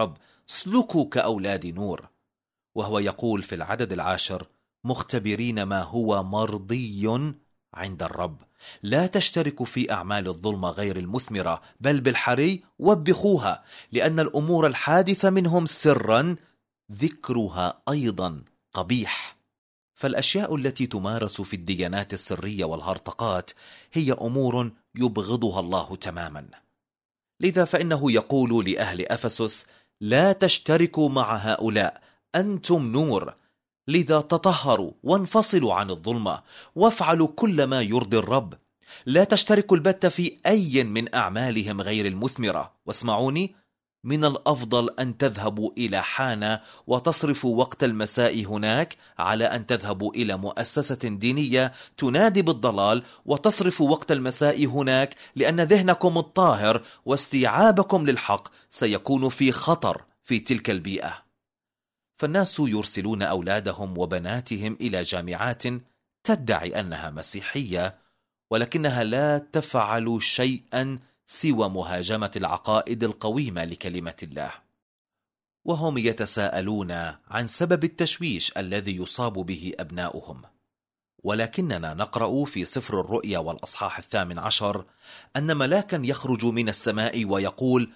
اسلكوا كأولاد نور. وهو يقول في العدد 10: مختبرين ما هو مرضي عند الرب، لا تشتركوا في أعمال الظلمة غير المثمرة، بل بالحري وبخوها، لأن الأمور الحادثة منهم سرا ذكرها أيضا قبيح. فالأشياء التي تمارس في الديانات السرية والهرطقات هي أمور يبغضها الله تماما. لذا فإنه يقول لأهل أفسس: لا تشتركوا مع هؤلاء، أنتم نور، لذا تطهروا وانفصلوا عن الظلمة وافعلوا كل ما يرضي الرب. لا تشتركوا البتة في أي من أعمالهم غير المثمرة. واسمعوني، من الأفضل أن تذهبوا إلى حانا وتصرفوا وقت المساء هناك على أن تذهبوا إلى مؤسسة دينية تنادي بالضلال وتصرفوا وقت المساء هناك، لأن ذهنكم الطاهر واستيعابكم للحق سيكون في خطر في تلك البيئة. فالناس يرسلون أولادهم وبناتهم إلى جامعات تدعي أنها مسيحية، ولكنها لا تفعل شيئا سوى مهاجمة العقائد القويمة لكلمة الله. وهم يتساءلون عن سبب التشويش الذي يصاب به أبناؤهم. ولكننا نقرأ في سفر الرؤيا والأصحاح 18 أن ملاكا يخرج من السماء ويقول: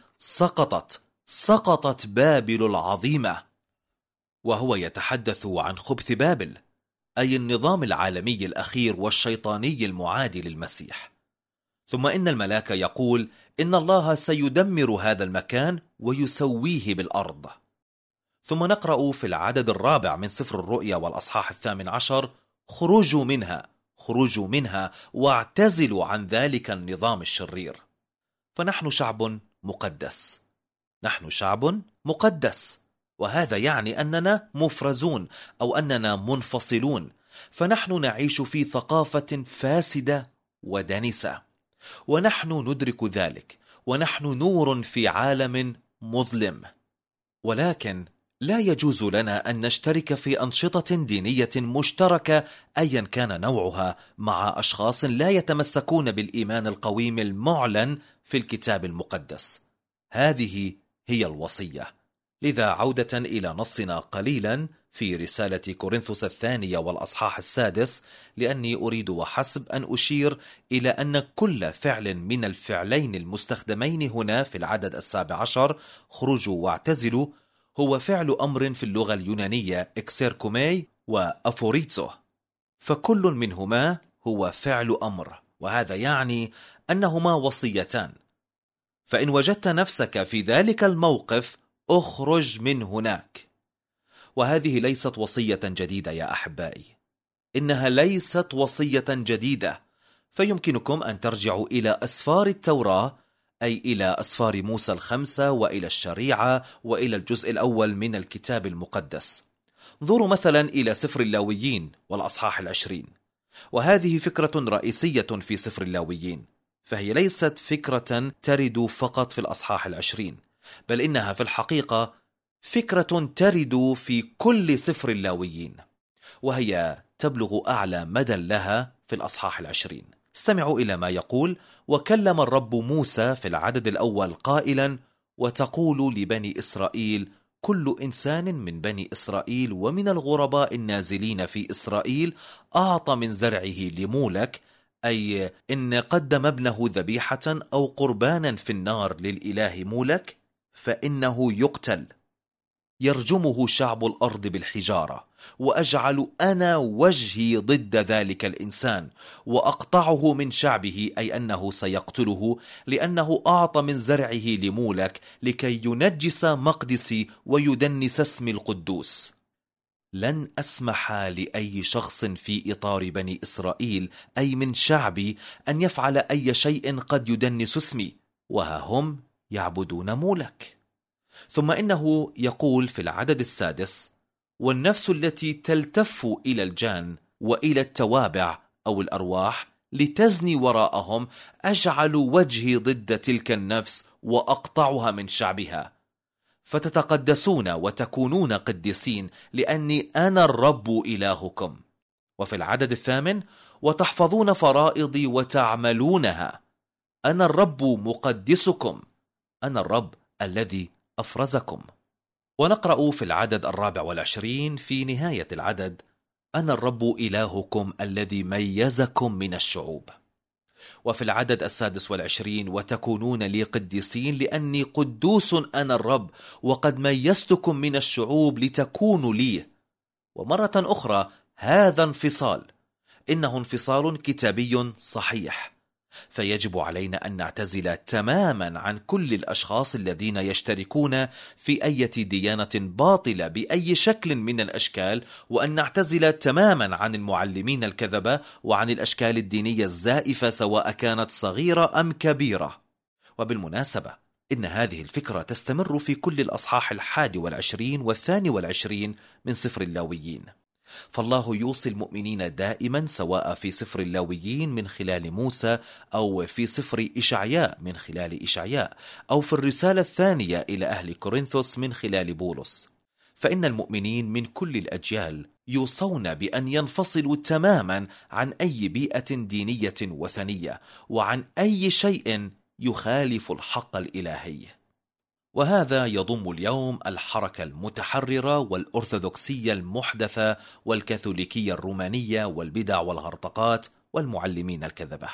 سقطت بابل العظيمة. وهو يتحدث عن خبث بابل، أي النظام العالمي الأخير والشيطاني المعادي للمسيح. ثم إن الملاك يقول إن الله سيدمر هذا المكان ويسويه بالأرض. ثم نقرأ في العدد 4 من سفر الرؤيا والأصحاح 18: خروجوا منها واعتزلوا عن ذلك النظام الشرير. فنحن شعب مقدس، نحن شعب مقدس، وهذا يعني أننا مفرزون أو أننا منفصلون. فنحن نعيش في ثقافة فاسدة ودنسة، ونحن ندرك ذلك، ونحن نور في عالم مظلم. ولكن لا يجوز لنا أن نشترك في أنشطة دينية مشتركة أيا كان نوعها مع أشخاص لا يتمسكون بالإيمان القويم المعلن في الكتاب المقدس. هذه هي الوصية. لذا عودة إلى نصنا قليلا في رسالة كورنثوس الثانية والأصحاح 6، لأني أريد وحسب أن أشير إلى أن كل فعل من الفعلين المستخدمين هنا في العدد 17 خرجوا واعتزلوا هو فعل أمر في اللغة اليونانية إكسيركومي وأفوريتسو، فكل منهما هو فعل أمر، وهذا يعني أنهما وصيتان. فإن وجدت نفسك في ذلك الموقف اخرج من هناك. وهذه ليست وصية جديدة يا أحبائي، إنها ليست وصية جديدة، فيمكنكم أن ترجعوا إلى أسفار التوراة، أي إلى أسفار موسى 5، وإلى الشريعة، وإلى الجزء الأول من الكتاب المقدس. انظروا مثلا إلى سفر اللاويين والأصحاح 20، وهذه فكرة رئيسية في سفر اللاويين، فهي ليست فكرة ترد فقط في الأصحاح 20، بل إنها في الحقيقة فكرة ترد في كل سفر اللاويين، وهي تبلغ أعلى مدى لها في الأصحاح 20. استمعوا إلى ما يقول: وكلم الرب موسى في العدد الأول قائلا: وتقول لبني إسرائيل: كل إنسان من بني إسرائيل ومن الغرباء النازلين في إسرائيل أعطى من زرعه لمولك، أي إن قدم ابنه ذبيحة أو قربانا في النار للإله مولك، فإنه يقتل. يرجمه شعب الأرض بالحجارة، وأجعل أنا وجهي ضد ذلك الإنسان وأقطعه من شعبه، أي أنه سيقتله، لأنه أعطى من زرعه لمولك لكي ينجس مقدسي ويدنس اسمي القدوس. لن أسمح لأي شخص في إطار بني إسرائيل، أي من شعبي، أن يفعل أي شيء قد يدنس اسمي، وها هم يعبدون مولك. ثم إنه يقول في العدد 6: والنفس التي تلتف إلى الجان وإلى التوابع أو الأرواح لتزني وراءهم، أجعل وجهي ضد تلك النفس وأقطعها من شعبها، فتتقدسون وتكونون قديسين، لأني أنا الرب إلهكم. وفي العدد 8: وتحفظون فرائضي وتعملونها، أنا الرب مقدسكم، أنا الرب الذي أفرزكم. ونقرأ في العدد 24 في نهاية العدد: أنا الرب إلهكم الذي ميزكم من الشعوب. وفي العدد 26: وتكونون لي قديسين لأني قدوس أنا الرب وقد ميزتكم من الشعوب لتكونوا لي. ومرة أخرى هذا انفصال، إنه انفصال كتابي صحيح، فيجب علينا أن نعتزل تماما عن كل الأشخاص الذين يشتركون في أي ديانة باطلة بأي شكل من الأشكال، وأن نعتزل تماما عن المعلمين الكذبة وعن الأشكال الدينية الزائفة سواء كانت صغيرة أم كبيرة. وبالمناسبة إن هذه الفكرة تستمر في كل الأصحاح 21 و22 من سفر اللاويين. فالله يوصي المؤمنين دائما سواء في سفر اللاويين من خلال موسى، أو في سفر إشعياء من خلال إشعياء، أو في الرسالة الثانية إلى أهل كورنثوس من خلال بولس، فإن المؤمنين من كل الأجيال يوصون بأن ينفصلوا تماما عن أي بيئة دينية وثنية وعن أي شيء يخالف الحق الإلهي. وهذا يضم اليوم الحركة المتحررة والأرثوذكسية المحدثة والكاثوليكية الرومانية والبدع والهرطقات والمعلمين الكذبة،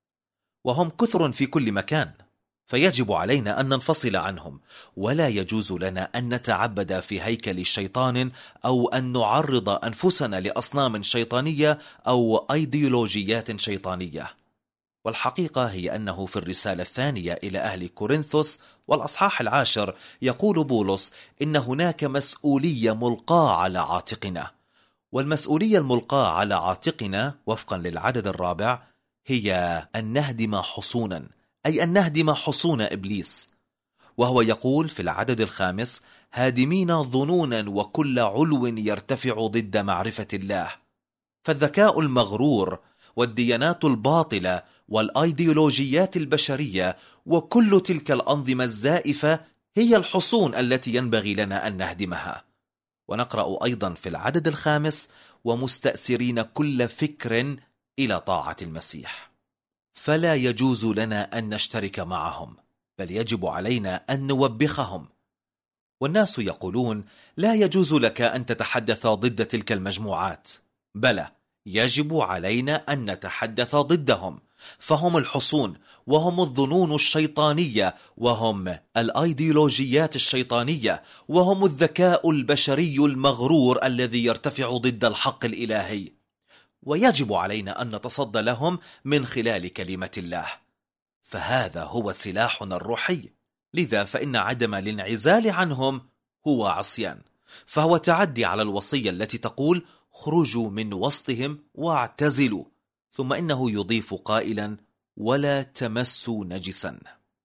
وهم كثر في كل مكان، فيجب علينا أن ننفصل عنهم، ولا يجوز لنا أن نتعبد في هيكل الشيطان أو أن نعرض أنفسنا لأصنام شيطانية أو أيديولوجيات شيطانية. والحقيقة هي أنه في الرسالة الثانية إلى أهل كورنثوس والأصحاح 10 يقول بولس إن هناك مسؤولية ملقاة على عاتقنا، والمسؤولية الملقاة على عاتقنا وفقا للعدد 4 هي أن نهدم حصونا، أي أن نهدم حصون إبليس. وهو يقول في العدد 5: هادمين ظنونا وكل علو يرتفع ضد معرفة الله. فالذكاء المغرور والديانات الباطلة والأيديولوجيات البشرية وكل تلك الأنظمة الزائفة هي الحصون التي ينبغي لنا أن نهدمها. ونقرأ أيضا في العدد 5: ومستأسرين كل فكر إلى طاعة المسيح. فلا يجوز لنا أن نشترك معهم، بل يجب علينا أن نوبخهم. والناس يقولون لا يجوز لك أن تتحدث ضد تلك المجموعات. بلى، يجب علينا أن نتحدث ضدهم، فهم الحصون، وهم الظنون الشيطانية، وهم الأيديولوجيات الشيطانية، وهم الذكاء البشري المغرور الذي يرتفع ضد الحق الإلهي، ويجب علينا أن نتصدى لهم من خلال كلمة الله، فهذا هو سلاحنا الروحي. لذا فإن عدم الانعزال عنهم هو عصيان، فهو تعدي على الوصية التي تقول: خرجوا من وسطهم واعتزلوا، ثم إنه يضيف قائلا: ولا تمسوا نجسا.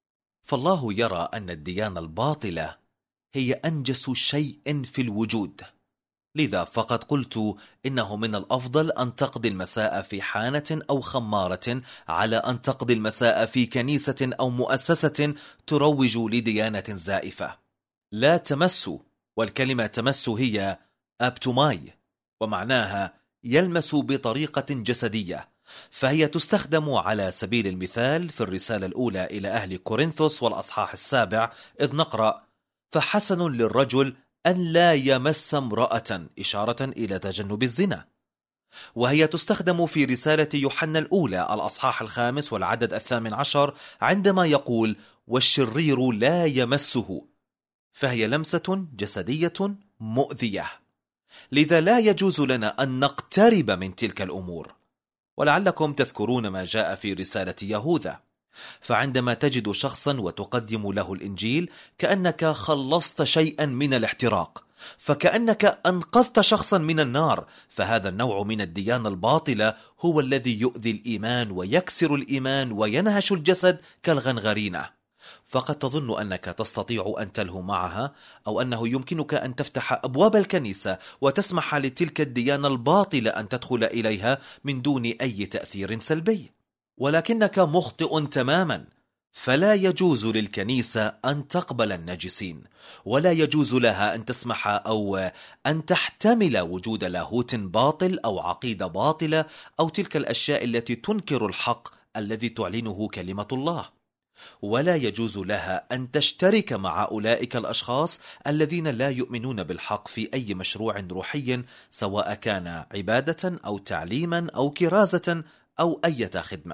فالله يرى أن الديانة الباطلة هي أنجس شيء في الوجود، لذا فقد قلت إنه من الأفضل أن تقضي المساء في حانة أو خمارة على أن تقضي المساء في كنيسة أو مؤسسة تروج لديانة زائفة. لا تمسوا، والكلمة تمس هي أبتماي، ومعناها يلمس بطريقة جسدية، فهي تستخدم على سبيل المثال في الرسالة الأولى إلى أهل كورنثوس والأصحاح 7، إذ نقرأ: فحسن للرجل أن لا يمس امرأة، إشارة إلى تجنب الزنا. وهي تستخدم في رسالة يوحنا الأولى الأصحاح 5 والعدد 18 عندما يقول: والشرير لا يمسه، فهي لمسة جسدية مؤذية. لذا لا يجوز لنا أن نقترب من تلك الأمور. ولعلكم تذكرون ما جاء في رسالة يهوذا، فعندما تجد شخصا وتقدم له الإنجيل كأنك خلصت شيئا من الاحتراق، فكأنك أنقذت شخصا من النار، فهذا النوع من الديانة الباطلة هو الذي يؤذي الإيمان ويكسر الإيمان وينهش الجسد كالغنغرينة. فقد تظن أنك تستطيع أن تلهو معها، أو أنه يمكنك أن تفتح أبواب الكنيسة وتسمح لتلك الديانة الباطلة أن تدخل إليها من دون أي تأثير سلبي، ولكنك مخطئ تماما. فلا يجوز للكنيسة أن تقبل النجسين، ولا يجوز لها أن تسمح أو أن تحتمل وجود لاهوت باطل أو عقيدة باطلة أو تلك الأشياء التي تنكر الحق الذي تعلنه كلمة الله. ولا يجوز لها أن تشترك مع أولئك الأشخاص الذين لا يؤمنون بالحق في أي مشروع روحي، سواء كان عبادة أو تعليما أو كرازة أو أي خدمة،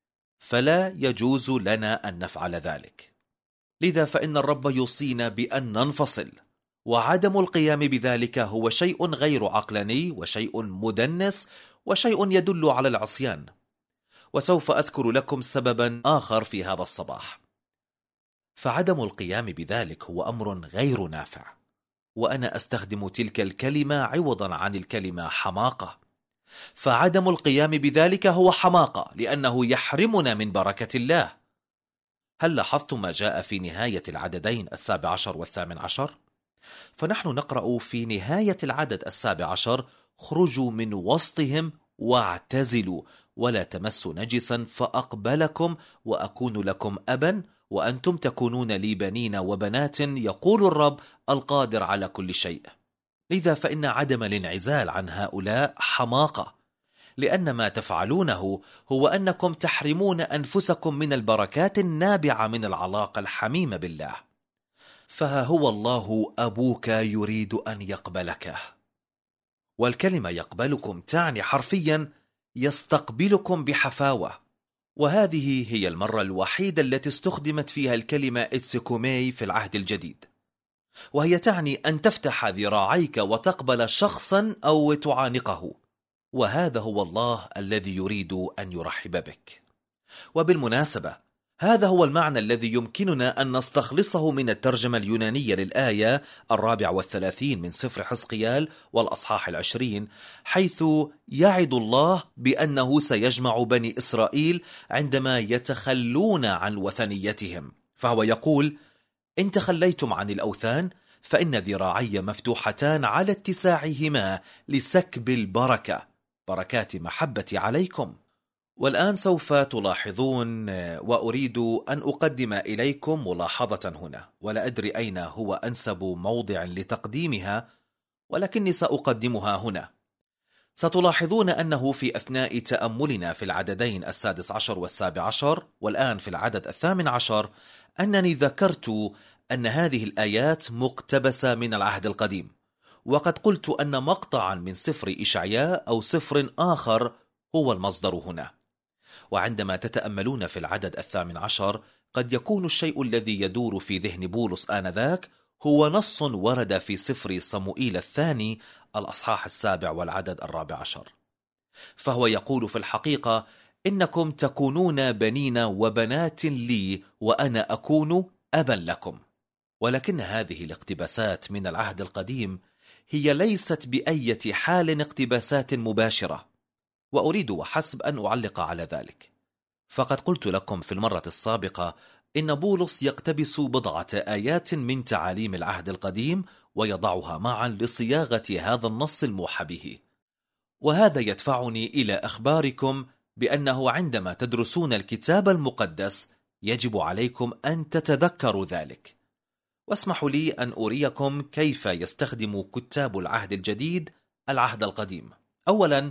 فلا يجوز لنا أن نفعل ذلك. لذا فإن الرب يوصينا بأن ننفصل، وعدم القيام بذلك هو شيء غير عقلاني وشيء مدنس وشيء يدل على العصيان. وسوف أذكر لكم سببا آخر في هذا الصباح. فعدم القيام بذلك هو أمر غير نافع، وأنا أستخدم تلك الكلمة عوضا عن الكلمة حماقة. فعدم القيام بذلك هو حماقة، لأنه يحرمنا من بركة الله. هل لاحظتم ما جاء في نهاية العددين 17 و18؟ فنحن نقرأ في نهاية العدد 17: خرجوا من وسطهم واعتزلوا ولا تمسوا نجسا فأقبلكم وأكون لكم أبا وأنتم تكونون لي بنين وبنات، يقول الرب القادر على كل شيء. لذا فإن عدم الانعزال عن هؤلاء حماقة، لأن ما تفعلونه هو أنكم تحرمون أنفسكم من البركات النابعة من العلاقة الحميمة بالله. فها هو الله أبوك يريد أن يقبلك، والكلمة يقبلكم تعني حرفيا يستقبلكم بحفاوة. وهذه هي المرة الوحيدة التي استخدمت فيها الكلمة إتسكومي في العهد الجديد، وهي تعني أن تفتح ذراعيك وتقبل شخصا أو تعانقه، وهذا هو الله الذي يريد أن يرحب بك. وبالمناسبة هذا هو المعنى الذي يمكننا أن نستخلصه من الترجمة اليونانية للآية 34 من سفر حزقيال والأصحاح 20، حيث يعد الله بأنه سيجمع بني إسرائيل عندما يتخلون عن وثنيتهم. فهو يقول: إن تخليتم عن الأوثان فإن ذراعي مفتوحتان على اتساعهما لسكب البركة، بركات محبتي عليكم. والآن سوف تلاحظون، وأريد أن أقدم إليكم ملاحظة هنا، ولا أدري أين هو أنسب موضع لتقديمها، ولكني سأقدمها هنا. ستلاحظون أنه في أثناء تأملنا في العددين 16 و17 والآن في العدد 18 أنني ذكرت أن هذه الآيات مقتبسة من العهد القديم، وقد قلت أن مقطعا من سفر إشعياء أو سفر آخر هو المصدر هنا. وعندما تتأملون في العدد 18 قد يكون الشيء الذي يدور في ذهن بولس آنذاك هو نص ورد في سفر صموئيل الثاني الأصحاح 7 والعدد 14. فهو يقول في الحقيقة: إنكم تكونون بنين وبنات لي وأنا أكون أبا لكم. ولكن هذه الاقتباسات من العهد القديم هي ليست بأية حال اقتباسات مباشرة، وأريد وحسب أن أعلق على ذلك. فقد قلت لكم في المرة السابقة إن بولس يقتبس بضعة آيات من تعاليم العهد القديم ويضعها معا لصياغة هذا النص الموحى به، وهذا يدفعني إلى أخباركم بأنه عندما تدرسون الكتاب المقدس يجب عليكم أن تتذكروا ذلك. واسمحوا لي أن أريكم كيف يستخدم كتاب العهد الجديد العهد القديم. أولا،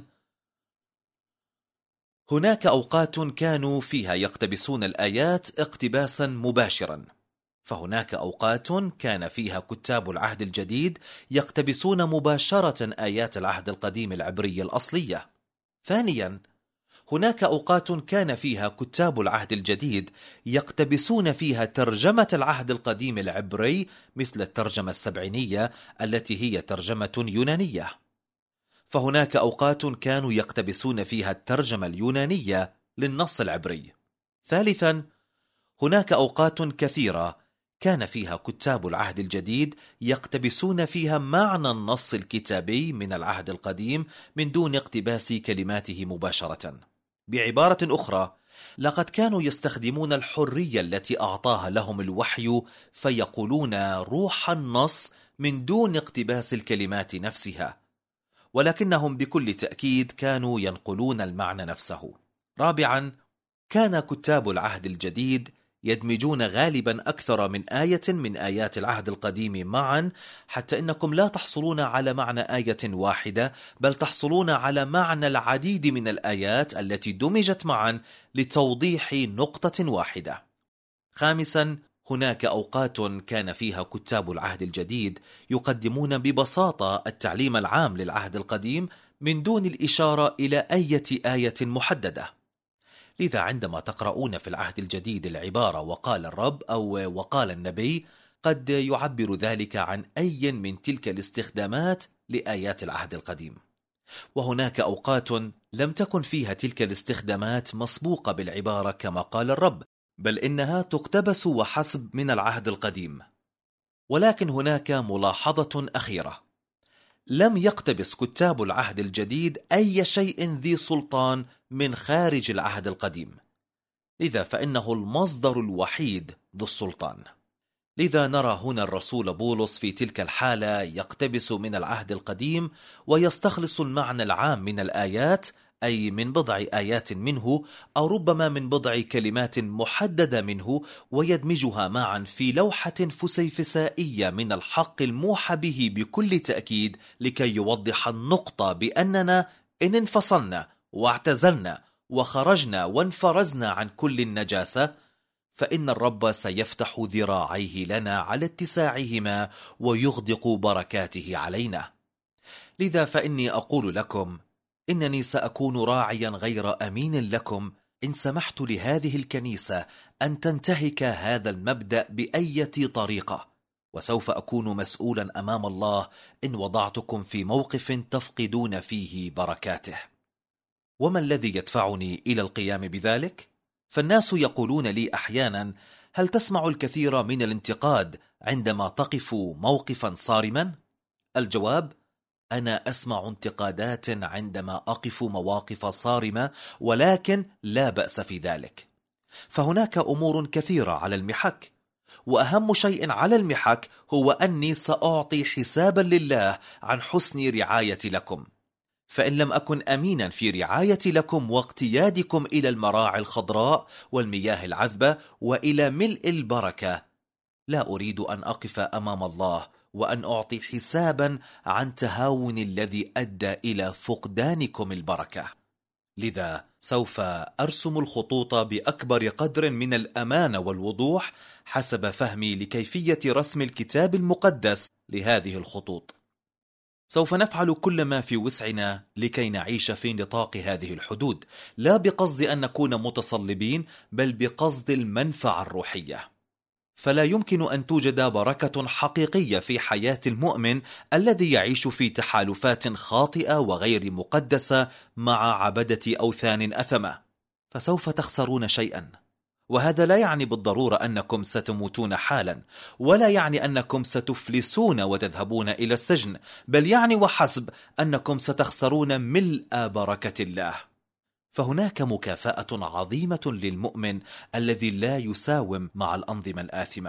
هناك أوقات كانوا فيها يقتبسون الآيات اقتباسا مباشرا، فهناك أوقات كان فيها كتاب العهد الجديد يقتبسون مباشرة آيات العهد القديم العبرية الأصلية. ثانيا، هناك أوقات كان فيها كتاب العهد الجديد يقتبسون فيها ترجمة العهد القديم العبري، مثل الترجمة السبعينية التي هي ترجمة يونانية. فهناك أوقات كانوا يقتبسون فيها الترجمة اليونانية للنص العبري. ثالثا، هناك أوقات كثيرة كان فيها كتاب العهد الجديد يقتبسون فيها معنى النص الكتابي من العهد القديم من دون اقتباس كلماته مباشرة. بعبارة أخرى، لقد كانوا يستخدمون الحرية التي أعطاها لهم الوحي فيقولون روح النص من دون اقتباس الكلمات نفسها، ولكنهم بكل تأكيد كانوا ينقلون المعنى نفسه. رابعا، كان كتاب العهد الجديد يدمجون غالبا أكثر من آية من آيات العهد القديم معا، حتى إنكم لا تحصلون على معنى آية واحدة، بل تحصلون على معنى العديد من الآيات التي دمجت معا لتوضيح نقطة واحدة. خامسا، هناك أوقات كان فيها كتاب العهد الجديد يقدمون ببساطة التعليم العام للعهد القديم من دون الإشارة إلى أي آية محددة. لذا عندما تقرؤون في العهد الجديد العبارة وقال الرب أو وقال النبي، قد يعبر ذلك عن أي من تلك الاستخدامات لآيات العهد القديم. وهناك أوقات لم تكن فيها تلك الاستخدامات مسبوقة بالعبارة كما قال الرب، بل إنها تقتبس وحسب من العهد القديم. ولكن هناك ملاحظة أخيرة: لم يقتبس كتاب العهد الجديد أي شيء ذي سلطان من خارج العهد القديم، لذا فإنه المصدر الوحيد ذو السلطان. لذا نرى هنا الرسول بولس في تلك الحالة يقتبس من العهد القديم ويستخلص المعنى العام من الآيات، أي من بضع آيات منه أو ربما من بضع كلمات محددة منه، ويدمجها معا في لوحة فسيفسائية من الحق الموحى به بكل تأكيد، لكي يوضح النقطة بأننا إن انفصلنا واعتزلنا وخرجنا وانفرزنا عن كل النجاسة، فإن الرب سيفتح ذراعيه لنا على اتساعهما ويغدق بركاته علينا. لذا فإني أقول لكم إنني سأكون راعيا غير أمين لكم إن سمحت لهذه الكنيسة أن تنتهك هذا المبدأ بأي طريقة، وسوف أكون مسؤولا أمام الله إن وضعتكم في موقف تفقدون فيه بركاته. وما الذي يدفعني إلى القيام بذلك؟ فالناس يقولون لي أحيانا: هل تسمع الكثير من الانتقاد عندما تقف موقفا صارما؟ الجواب: أنا أسمع انتقادات عندما أقف مواقف صارمة، ولكن لا بأس في ذلك. فهناك أمور كثيرة على المحك، وأهم شيء على المحك هو أني سأعطي حسابا لله عن حسن رعايتي لكم. فإن لم أكن أمينا في رعايتي لكم واقتيادكم إلى المراعي الخضراء والمياه العذبة وإلى ملء البركة، لا أريد أن أقف أمام الله وأن أعطي حسابا عن تهاون الذي أدى إلى فقدانكم البركة. لذا سوف أرسم الخطوط بأكبر قدر من الأمانة والوضوح حسب فهمي لكيفية رسم الكتاب المقدس لهذه الخطوط. سوف نفعل كل ما في وسعنا لكي نعيش في نطاق هذه الحدود، لا بقصد أن نكون متصلبين، بل بقصد المنفعة الروحية. فلا يمكن أن توجد بركة حقيقية في حياة المؤمن الذي يعيش في تحالفات خاطئة وغير مقدسة مع عبدة أوثان أثمة، فسوف تخسرون شيئا. وهذا لا يعني بالضرورة أنكم ستموتون حالا، ولا يعني أنكم ستفلسون وتذهبون إلى السجن، بل يعني وحسب أنكم ستخسرون ملء بركة الله. فهناك مكافأة عظيمة للمؤمن الذي لا يساوم مع الأنظمة الآثمة.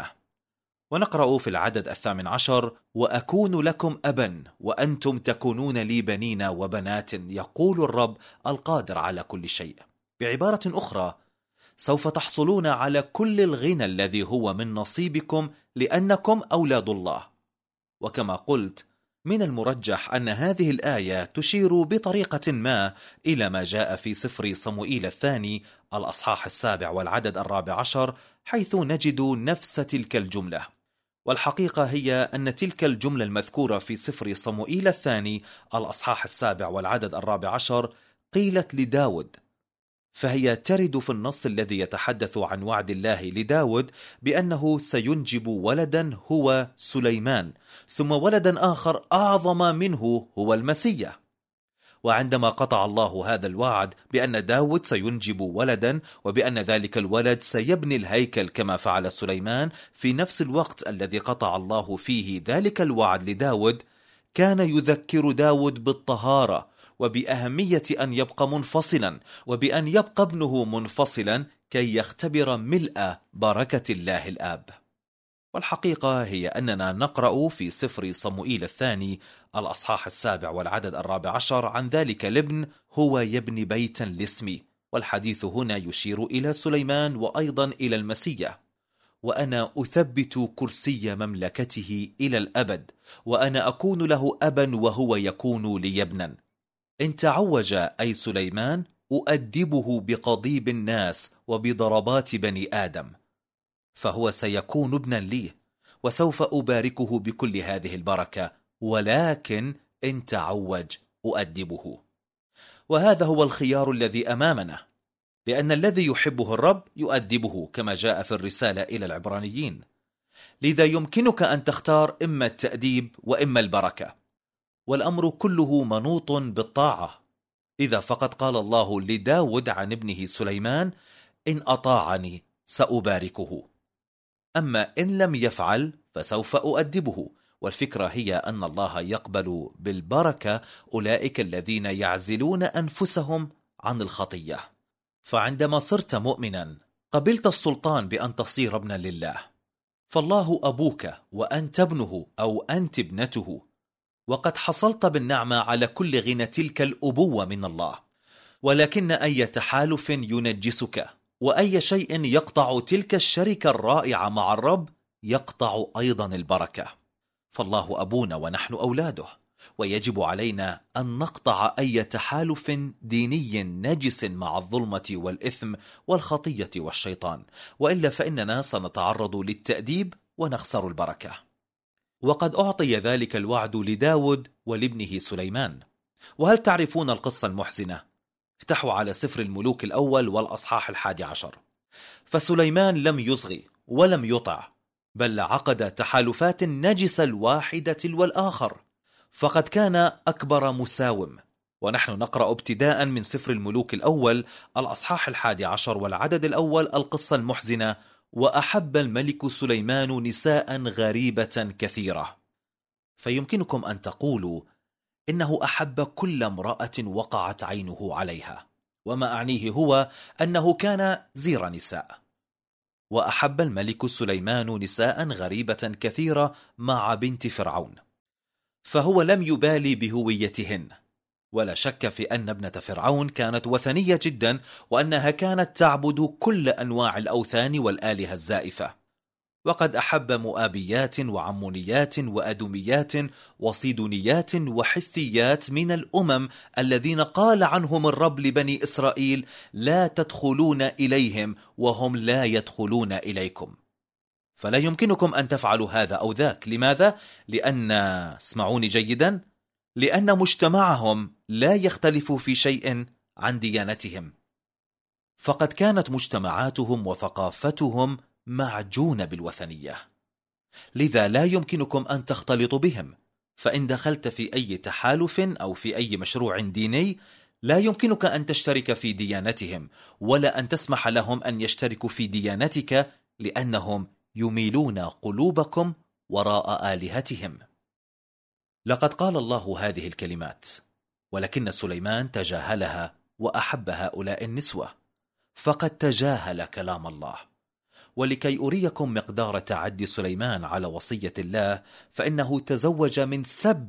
ونقرأ في العدد 18: وأكون لكم أبا وأنتم تكونون لي بنين وبنات، يقول الرب القادر على كل شيء. بعبارة أخرى، سوف تحصلون على كل الغنى الذي هو من نصيبكم لأنكم أولاد الله. وكما قلت، من المرجح أن هذه الآية تشير بطريقة ما إلى ما جاء في سفر صموئيل الثاني الأصحاح 7 والعدد 14، حيث نجد نفس تلك الجملة. والحقيقة هي أن تلك الجملة المذكورة في سفر صموئيل الثاني الأصحاح 7 والعدد 14 قيلت لداود، فهي ترد في النص الذي يتحدث عن وعد الله لداود بأنه سينجب ولدا هو سليمان، ثم ولدا آخر أعظم منه هو المسيح. وعندما قطع الله هذا الوعد بأن داود سينجب ولدا وبأن ذلك الولد سيبني الهيكل كما فعل سليمان، في نفس الوقت الذي قطع الله فيه ذلك الوعد لداود، كان يذكر داود بالطهارة وبأهمية أن يبقى منفصلا، وبأن يبقى ابنه منفصلا كي يختبر ملء بركة الله الآب. والحقيقة هي أننا نقرأ في سفر صموئيل الثاني الأصحاح 7 والعدد 14 عن ذلك الابن: هو يبني بيتا لاسمي. والحديث هنا يشير إلى سليمان وأيضا إلى المسيح. وأنا أثبت كرسي مملكته إلى الأبد، وأنا أكون له أبا وهو يكون لي ابنا. إن تعوج أي سليمان أؤدبه بقضيب الناس وبضربات بني آدم. فهو سيكون ابنا لي، وسوف أباركه بكل هذه البركة، ولكن إن تعوج أؤدبه. وهذا هو الخيار الذي أمامنا، لأن الذي يحبه الرب يؤدبه كما جاء في الرسالة إلى العبرانيين. لذا يمكنك أن تختار إما التأديب وإما البركة، والأمر كله منوط بالطاعة. إذا فقد قال الله لداود عن ابنه سليمان: إن أطاعني سأباركه، أما إن لم يفعل فسوف أؤدبه. والفكرة هي أن الله يقبل بالبركة أولئك الذين يعزلون أنفسهم عن الخطية. فعندما صرت مؤمنا قبلت السلطان بأن تصير ابنا لله، فالله أبوك وأنت ابنه أو أنت ابنته، وقد حصلت بالنعمة على كل غنى تلك الأبوة من الله. ولكن أي تحالف ينجسك وأي شيء يقطع تلك الشركة الرائعة مع الرب يقطع أيضا البركة. فالله أبونا ونحن أولاده، ويجب علينا أن نقطع أي تحالف ديني نجس مع الظلمة والإثم والخطية والشيطان، وإلا فإننا سنتعرض للتأديب ونخسر البركة. وقد أعطي ذلك الوعد لداود ولابنه سليمان. وهل تعرفون القصة المحزنة؟ افتحوا على سفر الملوك الأول والأصحاح 11. فسليمان لم يصغي ولم يطع، بل عقد تحالفات نجسة الواحدة تلو الآخر، فقد كان أكبر مساوم. ونحن نقرأ ابتداء من سفر الملوك الأول الأصحاح 11 والعدد الأول القصة المحزنة: وأحب الملك سليمان نساء غريبة كثيرة. فيمكنكم أن تقولوا إنه أحب كل امرأة وقعت عينه عليها، وما أعنيه هو أنه كان زير نساء. وأحب الملك سليمان نساء غريبة كثيرة مع بنت فرعون، فهو لم يبالي بهويتهن. ولا شك في أن ابنة فرعون كانت وثنية جدا، وأنها كانت تعبد كل أنواع الأوثان والآلهة الزائفة. وقد أحب مؤابيات وعمونيات وأدوميات وصيدونيات وحثيات من الأمم الذين قال عنهم الرب لبني إسرائيل: لا تدخلون إليهم وهم لا يدخلون إليكم. فلا يمكنكم أن تفعلوا هذا أو ذاك. لماذا؟ لأن، اسمعوني جيدا، لأن مجتمعهم لا يختلف في شيء عن ديانتهم، فقد كانت مجتمعاتهم وثقافتهم معجونة بالوثنية. لذا لا يمكنكم أن تختلطوا بهم، فإن دخلت في أي تحالف أو في أي مشروع ديني لا يمكنك أن تشترك في ديانتهم، ولا أن تسمح لهم أن يشتركوا في ديانتك، لأنهم يميلون قلوبكم وراء آلهتهم. لقد قال الله هذه الكلمات، ولكن سليمان تجاهلها وأحب هؤلاء النسوة، فقد تجاهل كلام الله. ولكي أريكم مقدار تعدي سليمان على وصية الله، فإنه تزوج من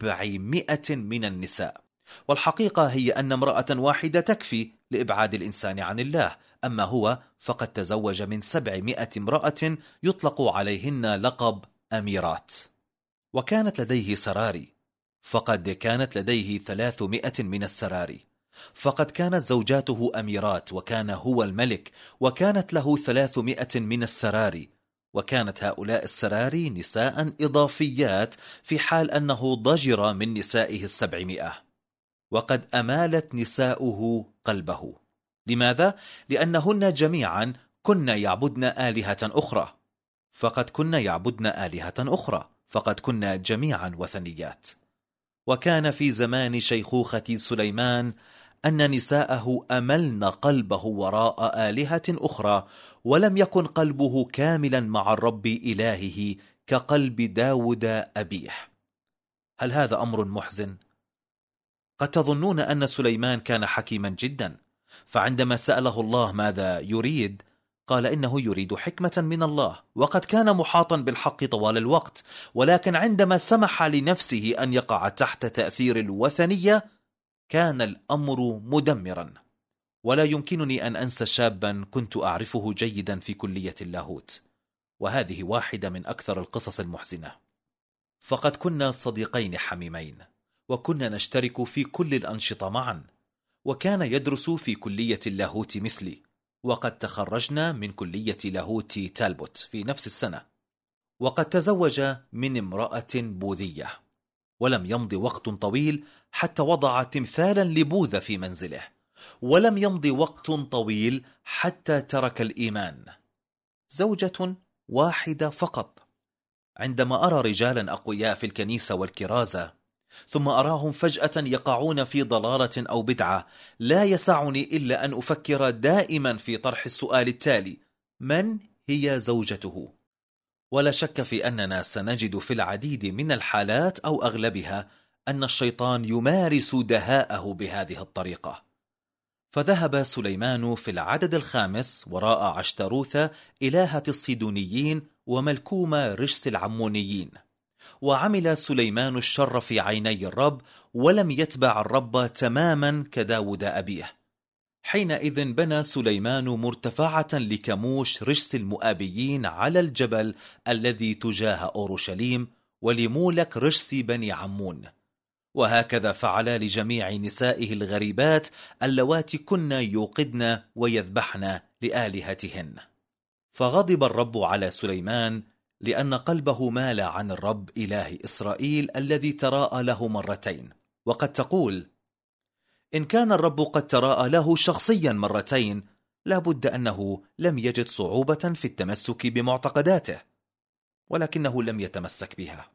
700 من النساء. والحقيقة هي أن امرأة واحدة تكفي لإبعاد الإنسان عن الله، أما هو فقد تزوج من 700 امرأة يطلق عليهن لقب أميرات. وكانت لديه سراري، فقد كانت لديه 300 من السراري. فقد كانت زوجاته أميرات وكان هو الملك، وكانت له 300 من السراري. وكانت هؤلاء السراري نساء إضافيات في حال أنه ضجر من نسائه 700. وقد أمالت نساؤه قلبه. لماذا؟ لأنهن جميعا كن يعبدن آلهة أخرى، فقد كن جميعا وثنيات. وكان في زمان شيخوخة سليمان أن نساءه أملن قلبه وراء آلهة أخرى، ولم يكن قلبه كاملا مع الرب إلهه كقلب داود أبيه. هل هذا أمر محزن؟ قد تظنون أن سليمان كان حكيما جدا، فعندما سأله الله ماذا يريد قال إنه يريد حكمة من الله، وقد كان محاطا بالحق طوال الوقت. ولكن عندما سمح لنفسه أن يقع تحت تأثير الوثنية كان الأمر مدمرا. ولا يمكنني أن أنسى شابا كنت أعرفه جيدا في كلية اللاهوت، وهذه واحدة من أكثر القصص المحزنة. فقد كنا صديقين حميمين، وكنا نشترك في كل الأنشطة معا، وكان يدرس في كلية اللاهوت مثلي، وقد تخرجنا من كلية لاهوت تالبوت في نفس السنة، وقد تزوج من امرأة بوذية، ولم يمض وقت طويل حتى وضع تمثالا لبوذا في منزله، ولم يمض وقت طويل حتى ترك الإيمان. زوجة واحدة فقط. عندما أرى رجالا أقوياء في الكنيسة والكرازة ثم أراهم فجأة يقعون في ضلالة أو بدعة، لا يسعني إلا أن أفكر دائما في طرح السؤال التالي: من هي زوجته؟ ولا شك في أننا سنجد في العديد من الحالات أو أغلبها أن الشيطان يمارس دهاءه بهذه الطريقة. فذهب سليمان في العدد 5 وراء عشتروث إلهة الصيدونيين وملكوم رجس العمونيين، وعمل سليمان الشر في عيني الرب، ولم يتبع الرب تماما كداود أبيه. حينئذ بنى سليمان مرتفعة لكموش رجس المؤابيين على الجبل الذي تجاه أورشليم، ولمولك رجس بني عمون. وهكذا فعل لجميع نسائه الغريبات اللواتي كن يوقدن ويذبحن لآلهتهن. فغضب الرب على سليمان لأن قلبه مال عن الرب إله إسرائيل الذي تراءى له مرتين. وقد تقول: إن كان الرب قد تراءى له شخصيا مرتين، لابد أنه لم يجد صعوبة في التمسك بمعتقداته، ولكنه لم يتمسك بها.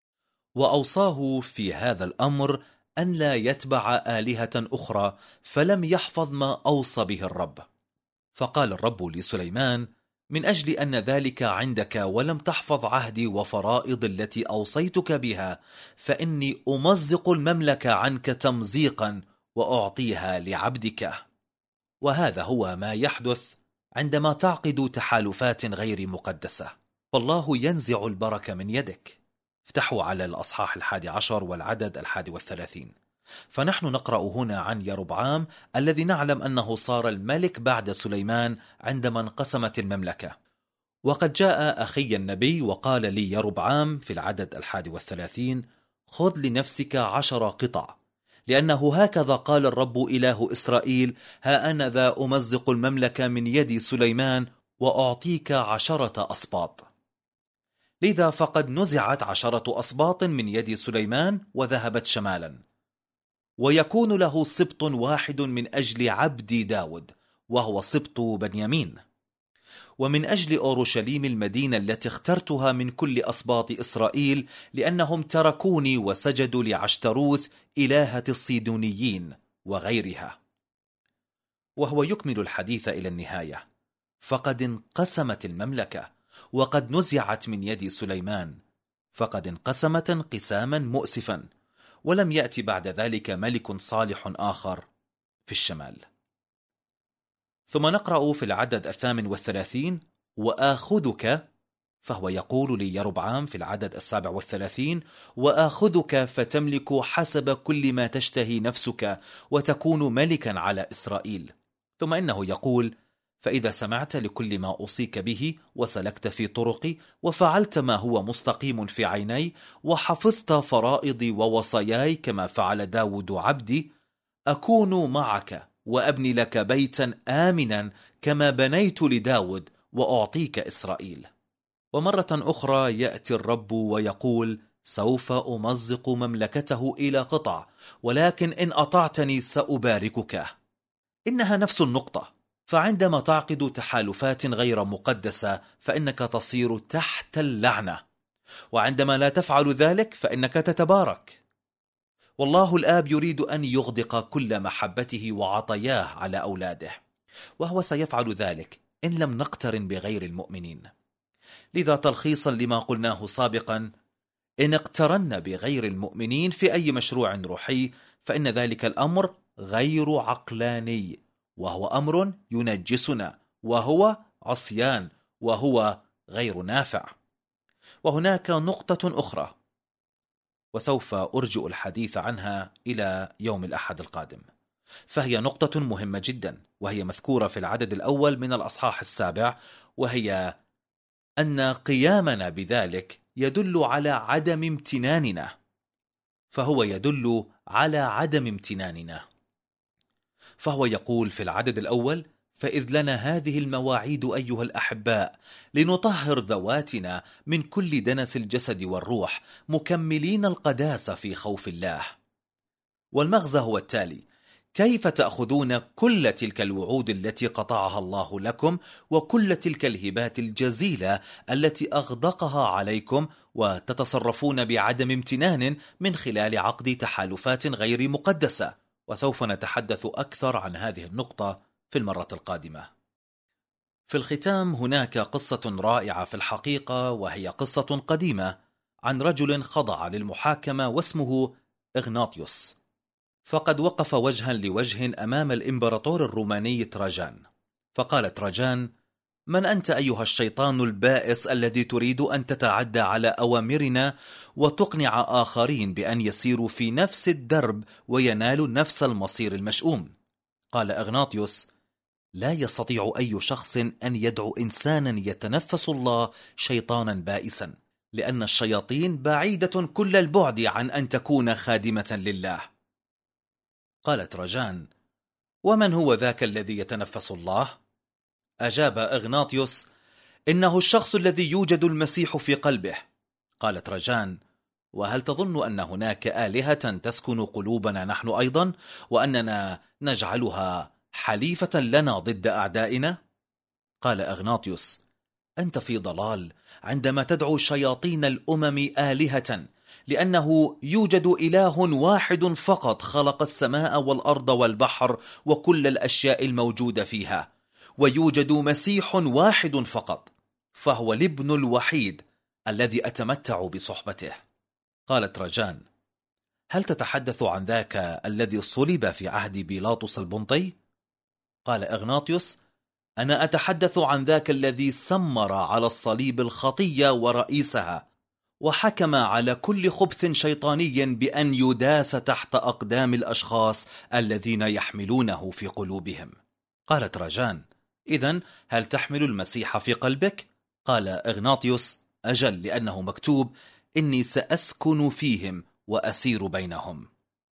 وأوصاه في هذا الأمر أن لا يتبع آلهة أخرى، فلم يحفظ ما أوصى به الرب. فقال الرب لسليمان: من أجل أن ذلك عندك ولم تحفظ عهدي وفرائض التي أوصيتك بها، فإني أمزق المملكة عنك تمزيقا وأعطيها لعبدك. وهذا هو ما يحدث عندما تعقد تحالفات غير مقدسة، فالله ينزع البركة من يدك. افتحوا على الأصحاح 11 والعدد 31. فنحن نقرأ هنا عن يربعام الذي نعلم أنه صار الملك بعد سليمان عندما انقسمت المملكة. وقد جاء أخي النبي وقال لي يربعام في العدد 31: خذ لنفسك 10 قطع، لأنه هكذا قال الرب إله إسرائيل: ها أنا ذا أمزق المملكة من يد سليمان وأعطيك 10 أسباط. لذا فقد نزعت 10 أسباط من يد سليمان وذهبت شمالا، ويكون له سبط واحد من أجل عبد داود، وهو سبط بنيامين. ومن أجل أورشليم المدينة التي اخترتها من كل أسباط إسرائيل، لأنهم تركوني وسجدوا لعشتروث إلهة الصيدونيين وغيرها. وهو يكمل الحديث إلى النهاية: فقد انقسمت المملكة، وقد نزعت من يد سليمان، فقد انقسمت انقساما مؤسفا، ولم يأتي بعد ذلك ملك صالح آخر في الشمال. ثم نقرأ في العدد 38: وآخذك، فهو يقول ليربعام في العدد 37: وآخذك فتملك حسب كل ما تشتهي نفسك، وتكون ملكا على إسرائيل. ثم إنه يقول: فإذا سمعت لكل ما أوصيك به، وسلكت في طرقي، وفعلت ما هو مستقيم في عيني، وحفظت فرائضي ووصاياي كما فعل داود عبدي، أكون معك وأبني لك بيتا آمنا كما بنيت لداود، وأعطيك إسرائيل. ومرة أخرى يأتي الرب ويقول: سوف أمزق مملكته إلى قطع، ولكن إن أطعتني سأباركك. إنها نفس النقطة. فعندما تعقد تحالفات غير مقدسة فإنك تصير تحت اللعنة، وعندما لا تفعل ذلك فإنك تتبارك. والله الآب يريد أن يغدق كل محبته وعطاياه على أولاده، وهو سيفعل ذلك إن لم نقترن بغير المؤمنين. لذا تلخيصا لما قلناه سابقا: إن اقترنا بغير المؤمنين في أي مشروع روحي فإن ذلك الأمر غير عقلاني، وهو أمر ينجسنا، وهو عصيان، وهو غير نافع. وهناك نقطة أخرى وسوف أرجئ الحديث عنها إلى يوم الأحد القادم، فهي نقطة مهمة جدا، وهي مذكورة في العدد الأول من الأصحاح 7، وهي أن قيامنا بذلك يدل على عدم امتناننا. فهو يدل على عدم امتناننا. فهو يقول في العدد الأول: فإذ لنا هذه المواعيد أيها الأحباء لنطهر ذواتنا من كل دنس الجسد والروح، مكملين القداسة في خوف الله. والمغزى هو التالي: كيف تأخذون كل تلك الوعود التي قطعها الله لكم وكل تلك الهبات الجزيلة التي أغدقها عليكم وتتصرفون بعدم امتنان من خلال عقد تحالفات غير مقدسة؟ وسوف نتحدث أكثر عن هذه النقطة في المرة القادمة. في الختام هناك قصة رائعة في الحقيقة، وهي قصة قديمة عن رجل خضع للمحاكمة واسمه إغناطيوس. فقد وقف وجها لوجه أمام الإمبراطور الروماني تراجان، فقال تراجان: من أنت أيها الشيطان البائس الذي تريد أن تتعدى على أوامرنا وتقنع آخرين بأن يسيروا في نفس الدرب وينالوا نفس المصير المشؤوم؟ قال إغناطيوس: لا يستطيع أي شخص أن يدعو إنسانا يتنفس الله شيطانا بائسا، لأن الشياطين بعيدة كل البعد عن أن تكون خادمة لله. قال تراجان: ومن هو ذاك الذي يتنفس الله؟ أجاب إغناطيوس: إنه الشخص الذي يوجد المسيح في قلبه. قال تراجان: وهل تظن أن هناك آلهة تسكن قلوبنا نحن أيضا، وأننا نجعلها حليفة لنا ضد أعدائنا؟ قال إغناطيوس: أنت في ضلال عندما تدعو شياطين الأمم آلهة، لأنه يوجد إله واحد فقط خلق السماء والأرض والبحر وكل الأشياء الموجودة فيها، ويوجد مسيح واحد فقط، فهو الابن الوحيد الذي أتمتع بصحبته. قال تراجان: هل تتحدث عن ذاك الذي صلب في عهد بيلاطس البنطي؟ قال إغناطيوس: أنا أتحدث عن ذاك الذي سمر على الصليب الخطية ورئيسها، وحكم على كل خبث شيطاني بأن يداس تحت أقدام الأشخاص الذين يحملونه في قلوبهم. قال تراجان: إذن هل تحمل المسيح في قلبك؟ قال إغناطيوس: أجل، لأنه مكتوب: إني سأسكن فيهم وأسير بينهم.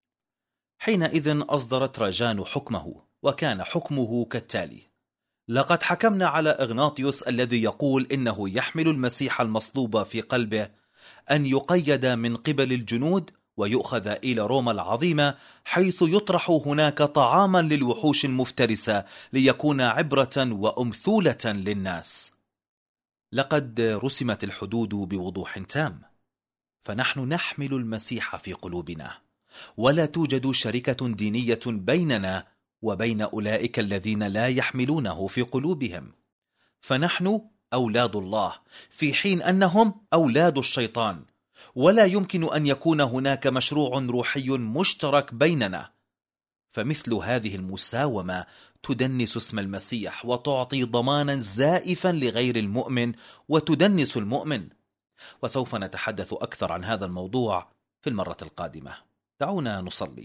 حينئذ أصدر تراجان حكمه، وكان حكمه كالتالي: لقد حكمنا على إغناطيوس الذي يقول إنه يحمل المسيح المصلوب في قلبه أن يقيد من قبل الجنود ويؤخذ إلى روما العظيمة، حيث يطرح هناك طعاما للوحوش المفترسة ليكون عبرة وأمثولة للناس. لقد رسمت الحدود بوضوح تام، فنحن نحمل المسيح في قلوبنا، ولا توجد شركة دينية بيننا وبين أولئك الذين لا يحملونه في قلوبهم، فنحن أولاد الله في حين أنهم أولاد الشيطان، ولا يمكن أن يكون هناك مشروع روحي مشترك بيننا. فمثل هذه المساومة تدنس اسم المسيح وتعطي ضمانا زائفا لغير المؤمن وتدنس المؤمن، وسوف نتحدث أكثر عن هذا الموضوع في المرة القادمة. دعونا نصلي.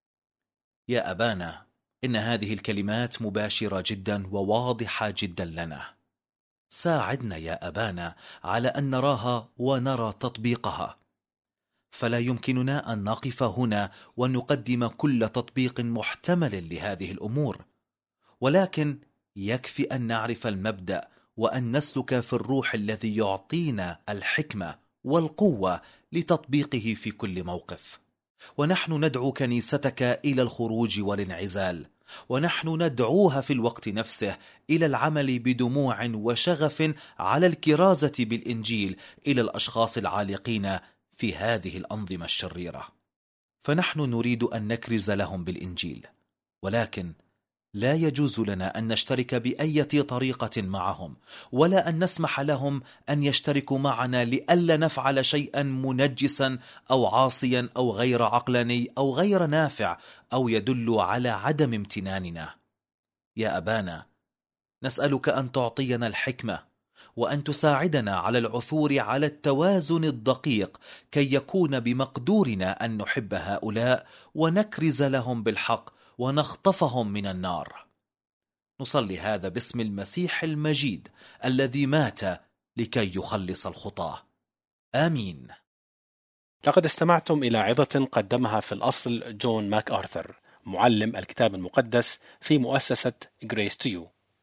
يا أبانا، إن هذه الكلمات مباشرة جدا وواضحة جدا لنا. ساعدنا يا أبانا على أن نراها ونرى تطبيقها، فلا يمكننا أن نقف هنا ونقدم كل تطبيق محتمل لهذه الأمور، ولكن يكفي أن نعرف المبدأ وأن نسلك في الروح الذي يعطينا الحكمة والقوة لتطبيقه في كل موقف. ونحن ندعو كنيستك إلى الخروج والانعزال، ونحن ندعوها في الوقت نفسه إلى العمل بدموع وشغف على الكرازة بالإنجيل إلى الأشخاص العالقين في هذه الأنظمة الشريرة. فنحن نريد أن نكرز لهم بالإنجيل، ولكن لا يجوز لنا أن نشترك بأي طريقة معهم، ولا أن نسمح لهم أن يشتركوا معنا لئلا نفعل شيئا منجسا أو عاصيا أو غير عقلاني أو غير نافع أو يدل على عدم امتناننا. يا أبانا، نسألك أن تعطينا الحكمة وأن تساعدنا على العثور على التوازن الدقيق كي يكون بمقدورنا أن نحب هؤلاء ونكرز لهم بالحق ونخطفهم من النار. نصلي هذا باسم المسيح المجيد الذي مات لكي يخلص الخطاة. آمين. لقد استمعتم إلى عظة قدمها في الأصل جون ماك آرثر، معلم الكتاب المقدس في مؤسسة Grace to You.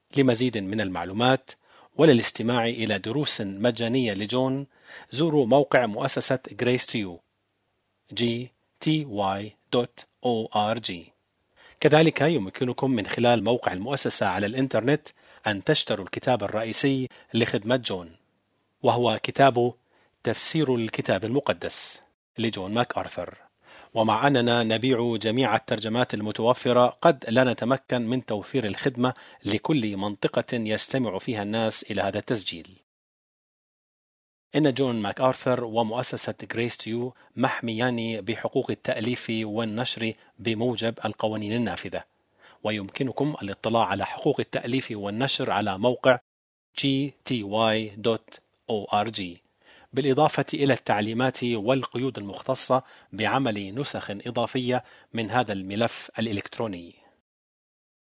لمزيد من المعلومات وللاستماع إلى دروس مجانية لجون زوروا موقع مؤسسة Grace to You gty.org. كذلك يمكنكم من خلال موقع المؤسسة على الإنترنت أن تشتروا الكتاب الرئيسي لخدمة جون، وهو كتاب تفسير الكتاب المقدس لجون ماك آرثر. ومع أننا نبيع جميع الترجمات المتوفرة، قد لا نتمكن من توفير الخدمة لكل منطقة يستمع فيها الناس إلى هذا التسجيل. إن جون ماك آرثر ومؤسسة Grace to You محميان بحقوق التأليف والنشر بموجب القوانين النافذة، ويمكنكم الاطلاع على حقوق التأليف والنشر على موقع gty.org، بالإضافة إلى التعليمات والقيود المختصة بعمل نسخ إضافية من هذا الملف الإلكتروني.